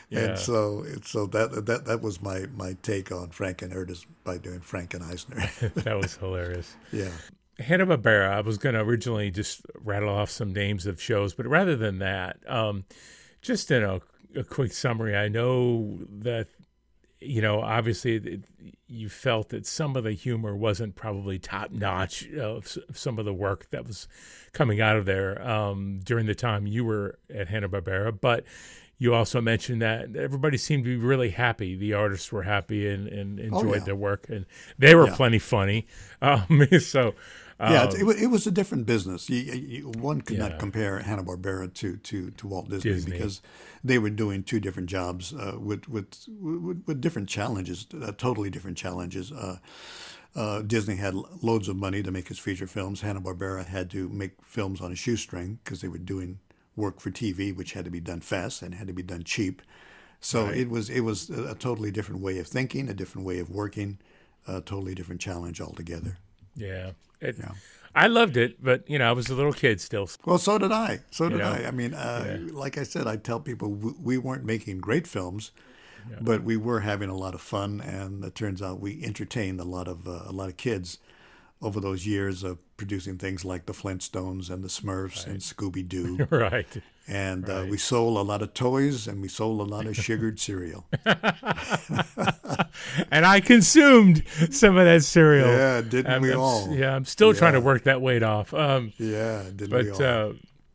S2: Yeah.
S4: And so, so that that that was my, my take on Frank and Ernest by doing Frank and Eisner.
S2: That was hilarious.
S4: Yeah.
S2: Hanna-Barbera, I was going to originally just rattle off some names of shows, but rather than that, um, just in a, a quick summary, I know that, you know, obviously it, you felt that some of the humor wasn't probably top-notch of some of the work that was coming out of there um, during the time you were at Hanna-Barbera, but you also mentioned that everybody seemed to be really happy. The artists were happy and, and enjoyed
S4: oh, yeah.
S2: their work, and they were
S4: yeah.
S2: plenty funny. Um, so, um,
S4: yeah, it, it was a different business. You, you, one could
S2: Yeah.
S4: not compare Hanna-Barbera to, to, to Walt Disney,
S2: Disney.
S4: because they were doing two different jobs uh, with, with with with different challenges, uh, totally different challenges. Uh, uh, Disney had loads of money to make its feature films. Hanna-Barbera had to make films on a shoestring because they were doing work for T V, which had to be done fast and had to be done cheap. So
S2: Right.
S4: it was it was a totally different way of thinking, a different way of working, a totally different challenge altogether.
S2: yeah. It,
S4: Yeah.
S2: I loved it, but, you know, I was a little kid still.
S4: Well, so did I. So did
S2: You know?
S4: I. I mean, uh,
S2: Yeah.
S4: like I said, I tell people we, we weren't making great films, but we were having a lot of fun, and it turns out we entertained a lot of uh, a lot of kids over those years of producing things like the Flintstones and the Smurfs and Scooby Doo,
S2: Right.
S4: and uh,
S2: Right.
S4: we sold a lot of toys and we sold a lot of sugared cereal.
S2: And I consumed some of that cereal.
S4: Yeah, didn't
S2: I'm-
S4: we
S2: I'm s-
S4: all?
S2: Yeah, I'm still trying to
S4: Yeah.
S2: work that weight off. Um,
S4: Yeah, didn't we
S2: but
S4: all?
S2: uh,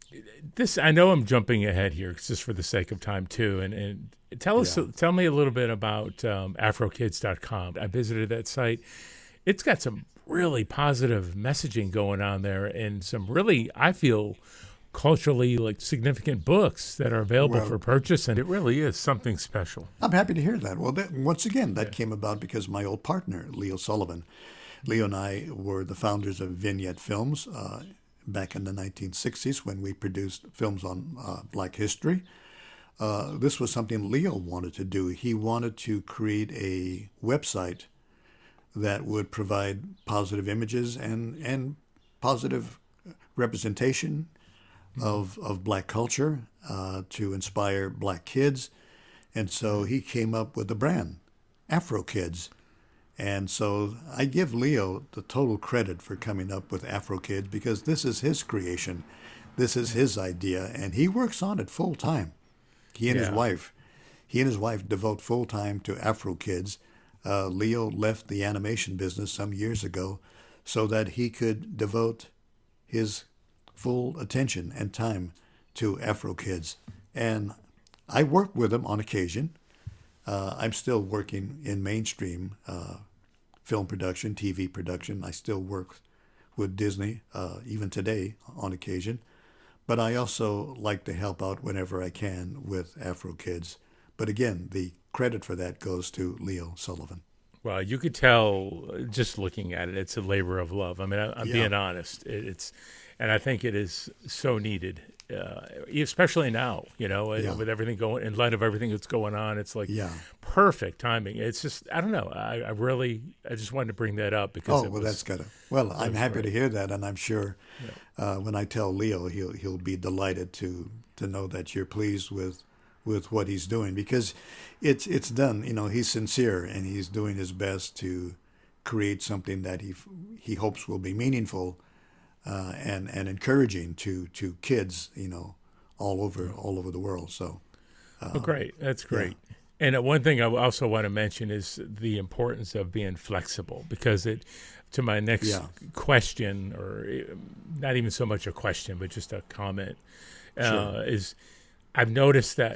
S2: this, I know I'm jumping ahead here just for the sake of time too. And, and tell us,
S4: Yeah.
S2: tell me a little bit about um, afro kids dot com. I visited that site. It's got some really positive messaging going on there, and some really, I feel, culturally like significant books that are available
S4: Well-
S2: for purchase, and it really is something special.
S4: I'm happy to hear that. Well, that, once again, that came about because my old partner, Leo Sullivan, Leo and I were the founders of Vignette Films uh, back in the nineteen sixties when we produced films on uh, Black history. Uh, this was something Leo wanted to do. He wanted to create a website that would provide positive images and, and positive representation of, of Black culture uh, to inspire Black kids. And so he came up with the brand, Afro Kids. And so I give Leo the total credit for coming up with Afro Kids because this is his creation. This is his idea, and he works on it full time. He and his
S2: Yeah.
S4: wife, he and his wife devote full time to Afro Kids. Uh, Leo left the animation business some years ago so that he could devote his full attention and time to Afro Kids. And I work with him on occasion. Uh, I'm still working in mainstream uh, film production, T V production. I still work with Disney, uh, even today, on occasion. But I also like to help out whenever I can with Afro Kids. But again, the credit for that goes to Leo Sullivan.
S2: Well, you could tell uh, just looking at it, it's a labor of love. I mean, I, I'm
S4: Yeah.
S2: being honest. It, it's, and I think it is so needed, uh, especially now. You know,
S4: Yeah.
S2: with everything going in light of everything that's going on, it's like
S4: Yeah.
S2: perfect timing. It's just, I don't know. I, I really, I just wanted to bring that up because
S4: Oh,
S2: it
S4: well,
S2: was,
S4: that's good. Well, I'm
S2: was
S4: happy
S2: great.
S4: to hear that, and I'm sure uh, when I tell Leo, he'll he'll be delighted to to know that you're pleased with with what he's doing because it's it's done. You know, he's sincere and he's doing his best to create something that he he hopes will be meaningful uh, and and encouraging to to kids. You know, all over all over the world. So.
S2: oh, great. That's great. And uh, one thing I also want to mention is the importance of being flexible because it, to my next
S4: Yeah.
S2: question, or uh, not even so much a question, but just a comment, uh,
S4: Sure.
S2: is I've noticed that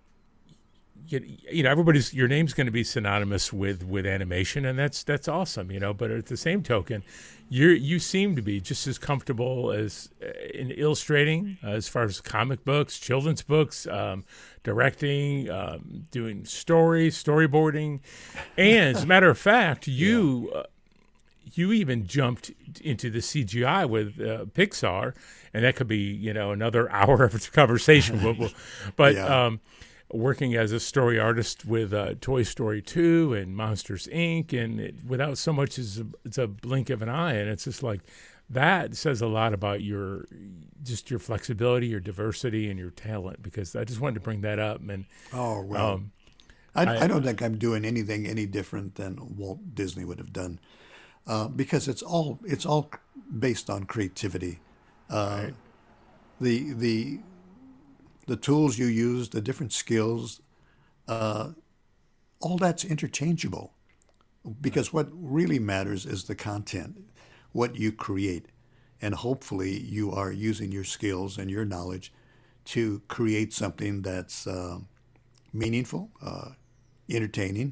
S2: you, you know everybody's your name's going to be synonymous with with animation, and that's that's awesome, you know. But at the same token, you you seem to be just as comfortable as uh, in illustrating, uh, as far as comic books, children's books, um, directing, um, doing stories, storyboarding, and as a matter of fact, you. Uh, you even jumped into the C G I with uh, Pixar, and that could be, you know, another hour of conversation. But, but- but
S4: Yeah.
S2: um, working as a story artist with uh, Toy Story two and Monsters Incorporated, and it, without so much as a, it's a blink of an eye, and it's just like, that says a lot about your just your flexibility, your diversity, and your talent. Because I just wanted to bring that up. And
S4: oh well,
S2: um,
S4: I,
S2: I,
S4: I don't think I'm doing anything any different than Walt Disney would have done, uh, because it's all it's all based on creativity. Uh,
S2: right.
S4: The the the tools you use, the different skills, uh, all that's interchangeable. Because what really matters is the content, what you create. And hopefully you are using your skills and your knowledge to create something that's uh, meaningful, uh, entertaining,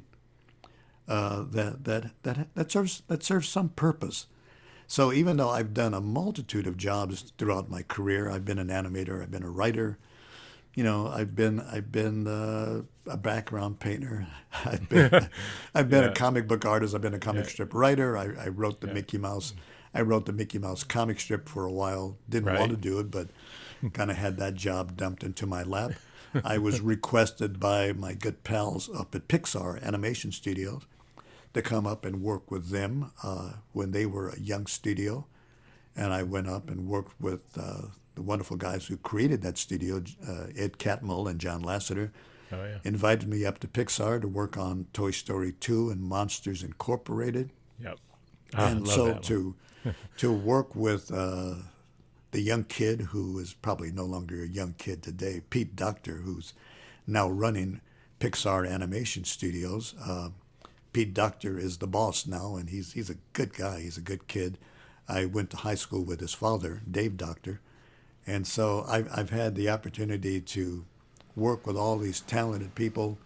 S4: uh, that, that, that, that, serves, that serves some purpose. So even though I've done a multitude of jobs throughout my career, I've been an animator, I've been a writer, you know, I've been I've been uh, a background painter. I've been I've been
S2: yeah.
S4: a comic book artist. I've been a comic
S2: yeah.
S4: strip writer. I, I wrote the
S2: yeah.
S4: Mickey Mouse. I wrote the Mickey Mouse comic strip for a while. Didn't
S2: right.
S4: want to do it, but kind of had that job dumped into my lap. I was requested by my good pals up at Pixar Animation Studios to come up and work with them uh, when they were a young studio, and I went up and worked with Uh, the wonderful guys who created that studio, uh, Ed Catmull and John Lasseter,
S2: oh, yeah.
S4: invited me up to Pixar to work on Toy Story two and Monsters Incorporated.
S2: Yep. Oh,
S4: and so to to work with uh, the young kid who is probably no longer a young kid today, Pete Docter, who's now running Pixar Animation Studios. Uh, Pete Docter is the boss now, and he's he's a good guy. He's a good kid. I went to high school with his father, Dave Docter. And so I've, I've had the opportunity to work with all these talented people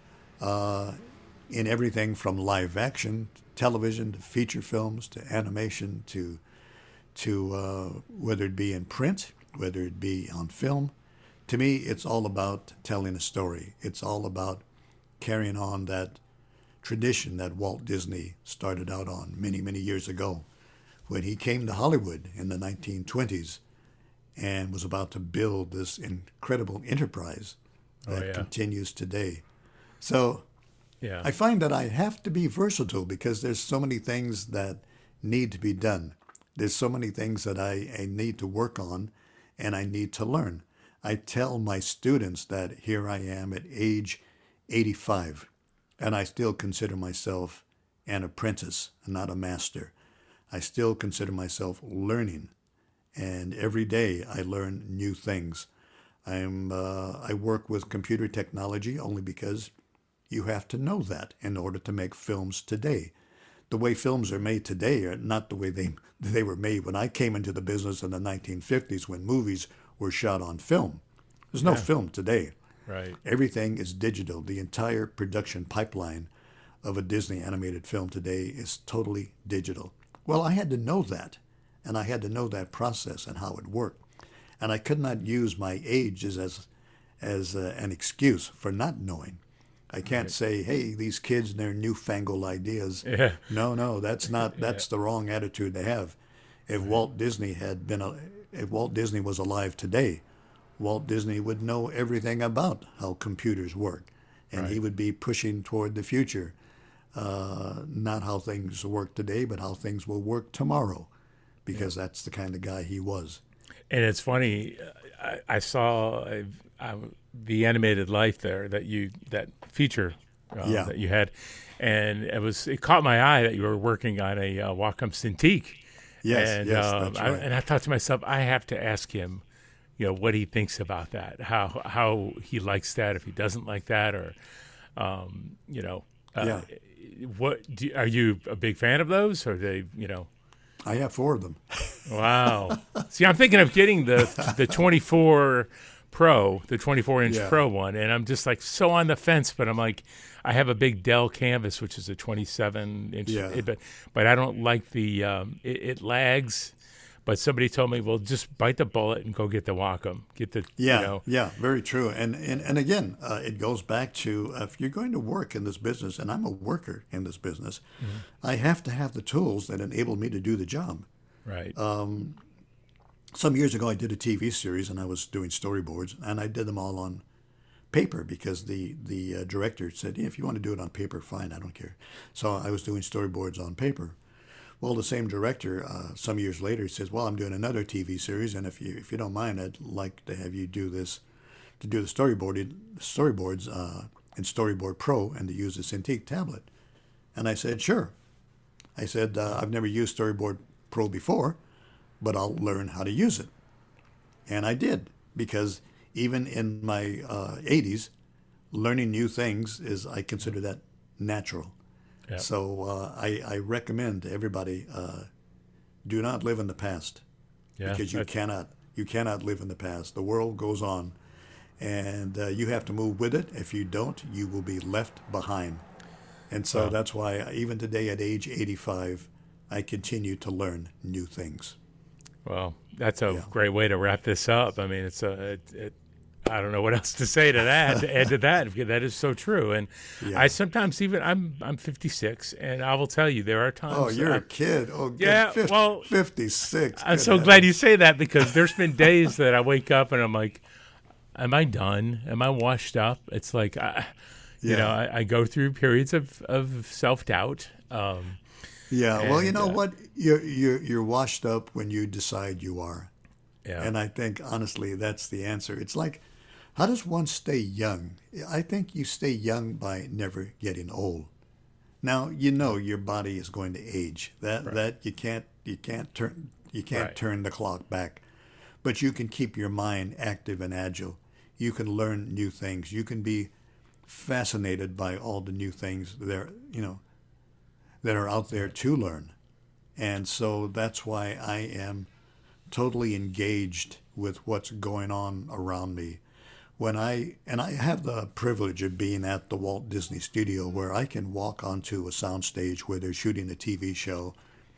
S4: uh, in everything from live action, television, to feature films, to animation, to to uh, whether it be in print, whether it be on film. To me, it's all about telling a story. It's all about carrying on that tradition that Walt Disney started out on many, many years ago when he came to Hollywood in the nineteen twenties. And was about to build this incredible enterprise that
S2: oh, yeah.
S4: continues today. So
S2: yeah.
S4: I find that I have to be versatile because there's so many things that need to be done. There's so many things that I, I need to work on and I need to learn. I tell my students that here I am at age eighty-five, and I still consider myself an apprentice, not a master. I still consider myself learning. And every day I learn new things. I'm uh, I work with computer technology only because you have to know that in order to make films today. The way films are made today are not the way they they were made when I came into the business in the nineteen fifties when movies were shot on film. There's no
S2: yeah.
S4: film today.
S2: Right.
S4: Everything is digital. The entire production pipeline of a Disney animated film today is totally digital. Well, I had to know that. And I had to know that process and how it worked. And I could not use my age as as, as uh, an excuse for not knowing. I can't right. say, hey, these kids and their newfangled ideas.
S2: Yeah.
S4: No, no, that's not. That's
S2: yeah.
S4: the wrong attitude to have. If
S2: right.
S4: Walt Disney had been, a, if Walt Disney was alive today, Walt Disney would know everything about how computers work, and
S2: right.
S4: he would be pushing toward the future, uh, not how things work today, but how things will work tomorrow. Because that's the kind of guy he was.
S2: And it's funny, I, I saw uh, I, the animated Life there that you that feature uh,
S4: yeah.
S2: that you had, and it was it caught my eye that you were working on a uh, Wacom Cintiq.
S4: Yes,
S2: and,
S4: yes,
S2: um,
S4: that's
S2: I,
S4: right.
S2: and I thought to myself, I have to ask him, you know, what he thinks about that, how how he likes that, if he doesn't like that, or, um, you know, uh,
S4: yeah.
S2: what do, are you a big fan of those, or they, you know?
S4: I have four of them.
S2: Wow. See, I'm thinking of getting the the twenty-four Pro, the twenty-four inch
S4: yeah.
S2: Pro one, and I'm just like so on the fence. But I'm like, I have a big Dell Canvas, which is a twenty-seven inch,
S4: yeah.
S2: it, but but I don't like the um, it, it lags. But somebody told me, well, just bite the bullet and go get the Wacom. Get the
S4: yeah,
S2: you know.
S4: yeah, very true. And and and again, uh, it goes back to uh, if you're going to work in this business, and I'm a worker in this business, mm-hmm. I have to have the tools that enable me to do the job.
S2: Right.
S4: Um, some years ago, I did a T V series, and I was doing storyboards, and I did them all on paper because the the uh, director said, yeah, if you want to do it on paper, fine, I don't care. So I was doing storyboards on paper. Well, the same director, uh, some years later, says, "Well, I'm doing another T V series, and if you if you don't mind, I'd like to have you do this, to do the storyboard storyboards uh, in Storyboard Pro, and to use the Cintiq tablet." And I said, "Sure." I said, uh, "I've never used Storyboard Pro before, but I'll learn how to use it." And I did, because even in my uh, eighties, learning new things is, I consider that natural.
S2: Yep.
S4: So uh, I, I recommend to everybody, uh, do not live in the past,
S2: Yeah,
S4: because you
S2: that's-
S4: cannot you cannot live in the past. The world goes on, and uh, you have to move with it. If you don't, you will be left behind. And so
S2: Wow.
S4: that's why even today at age eighty-five, I continue to learn new things.
S2: Well, that's a
S4: Yeah.
S2: great way to wrap this up. I mean, it's a, it, it, I don't know what else to say to that, to add to that, because that is so true. And
S4: Yeah.
S2: I sometimes even, I'm I'm fifty-six, and I will tell you, there are times.
S4: Oh, you're
S2: I,
S4: a kid. Oh, good.
S2: Yeah,
S4: Fif-
S2: well,
S4: fifty-six.
S2: I'm
S4: Good
S2: so glad you
S4: heavens.
S2: say that, because there's been days that I wake up and I'm like, am I done? Am I washed up? It's like, I, you
S4: Yeah.
S2: know, I, I go through periods of, of self-doubt. Um,
S4: Yeah, well, you
S2: And,
S4: know
S2: uh,
S4: what? You're, you're, you're washed up when you decide you are.
S2: yeah.
S4: And I think, honestly, that's the answer. It's like, how does one stay young? I think you stay young by never getting old. Now, you know your body is going to age. That that you can't you can't turn you can't
S2: Right.
S4: turn the clock back. But you can keep your mind active and agile. You can learn new things. You can be fascinated by all the new things there, you know, that are out there to learn. And so that's why I am totally engaged with what's going on around me. When I and I have the privilege of being at the Walt Disney Studio, where I can walk onto a soundstage where they're shooting a T V show,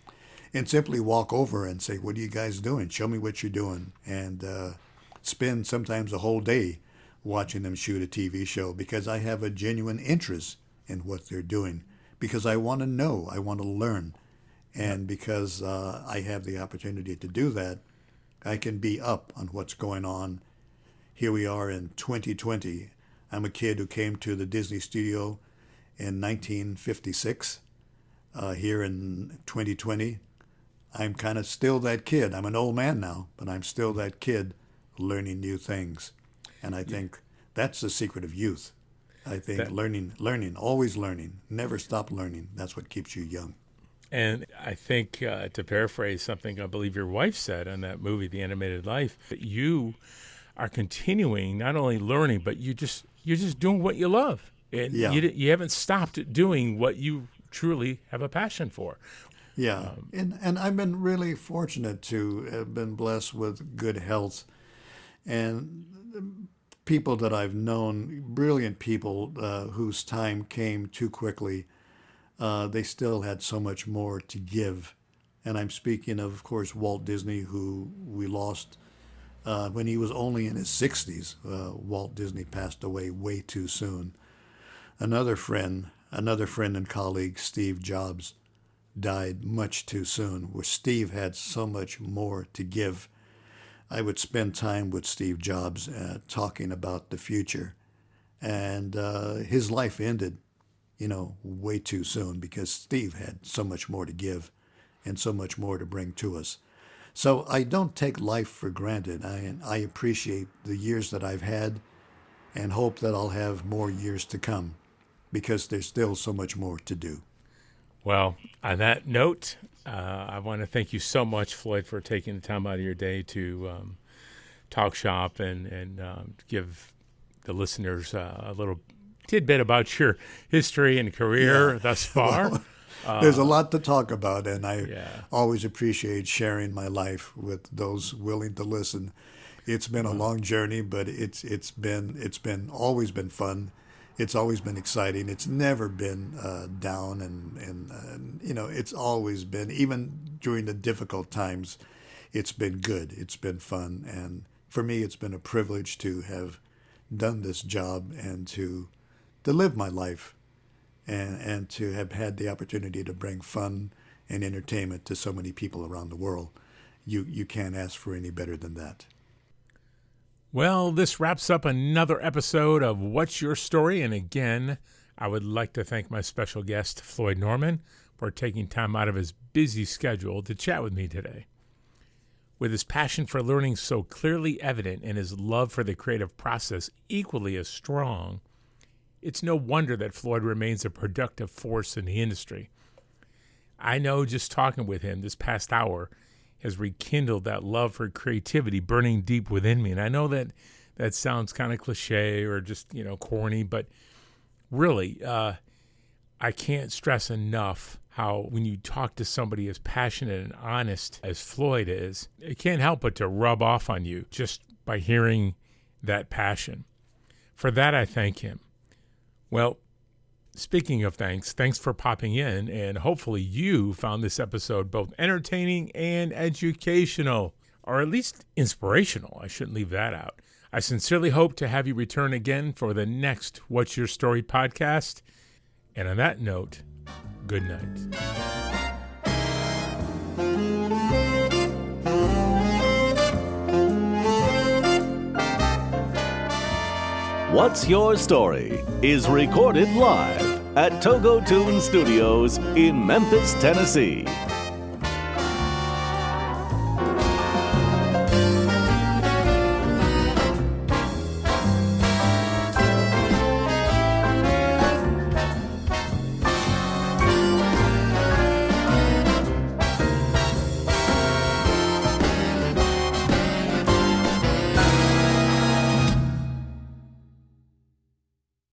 S4: and simply walk over and say, "What are you guys doing? Show me what you're doing," and uh, spend sometimes a whole day watching them shoot a T V show, because I have a genuine interest in what they're doing, because I want to know, I want to learn, and because uh, I have the opportunity to do that, I can be up on what's going on. Here we are in twenty twenty. I'm a kid who came to the Disney Studio in nineteen fifty-six. Uh, here in twenty twenty, I'm kind of still that kid. I'm an old man now, but I'm still that kid learning new things. And I think that's the secret of youth. I think
S2: That-
S4: learning, learning, always learning, never stop learning. That's what keeps you young.
S2: And I think, uh, to paraphrase something I believe your wife said on that movie, The Animated Life, that you are continuing not only learning, but you just you're just doing what you love, and
S4: Yeah.
S2: you you haven't stopped doing what you truly have a passion for.
S4: Yeah, and and I've been really fortunate to have been blessed with good health, and people that I've known, brilliant people uh, whose time came too quickly. Uh, they still had so much more to give, and I'm speaking of, of course, Walt Disney, who we lost uh, when he was only in his sixties. Uh, Walt Disney passed away way too soon. Another friend, another friend and colleague, Steve Jobs, died much too soon, where Steve had so much more to give. I would spend time with Steve Jobs uh, talking about the future, and uh, his life ended, you know, way too soon, because Steve had so much more to give and so much more to bring to us. So I don't take life for granted. I, I appreciate the years that I've had and hope that I'll have more years to come, because there's still so much more to do.
S2: Well, on that note, uh, I want to thank you so much, Floyd, for taking the time out of your day to um, talk shop and, and um, give the listeners uh, a little tidbit about your history and career
S4: Yeah.
S2: thus far.
S4: Well, there's a lot to talk about, and I
S2: yeah.
S4: always appreciate sharing my life with those willing to listen. It's been a long journey, but it's it's been it's been always been fun. It's always been exciting. It's never been uh, down, and and uh, you know, it's always been, even during the difficult times, it's been good. It's been fun, and for me, it's been a privilege to have done this job and to to live my life, and and to have had the opportunity to bring fun and entertainment to so many people around the world. You you can't ask for any better than that.
S2: Well, this wraps up another episode of What's Your Story? And again, I would like to thank my special guest, Floyd Norman. for taking time out of his busy schedule to chat with me today. With his passion for learning so clearly evident and his love for the creative process equally as strong, it's no wonder that Floyd remains a productive force in the industry. I know just talking with him this past hour has rekindled that love for creativity burning deep within me. And I know that that sounds kind of cliche or just, you know, corny, but really, uh, I can't stress enough how when you talk to somebody as passionate and honest as Floyd is, it can't help but to rub off on you just by hearing that passion. For that, I thank him. Well, speaking of thanks, thanks for popping in, and hopefully you found this episode both entertaining and educational, or at least inspirational. I shouldn't leave that out. I sincerely hope to have you return again for the next What's Your Story podcast. And on that note, good night.
S1: What's Your Story is recorded live at Togo Tune Studios in Memphis, Tennessee.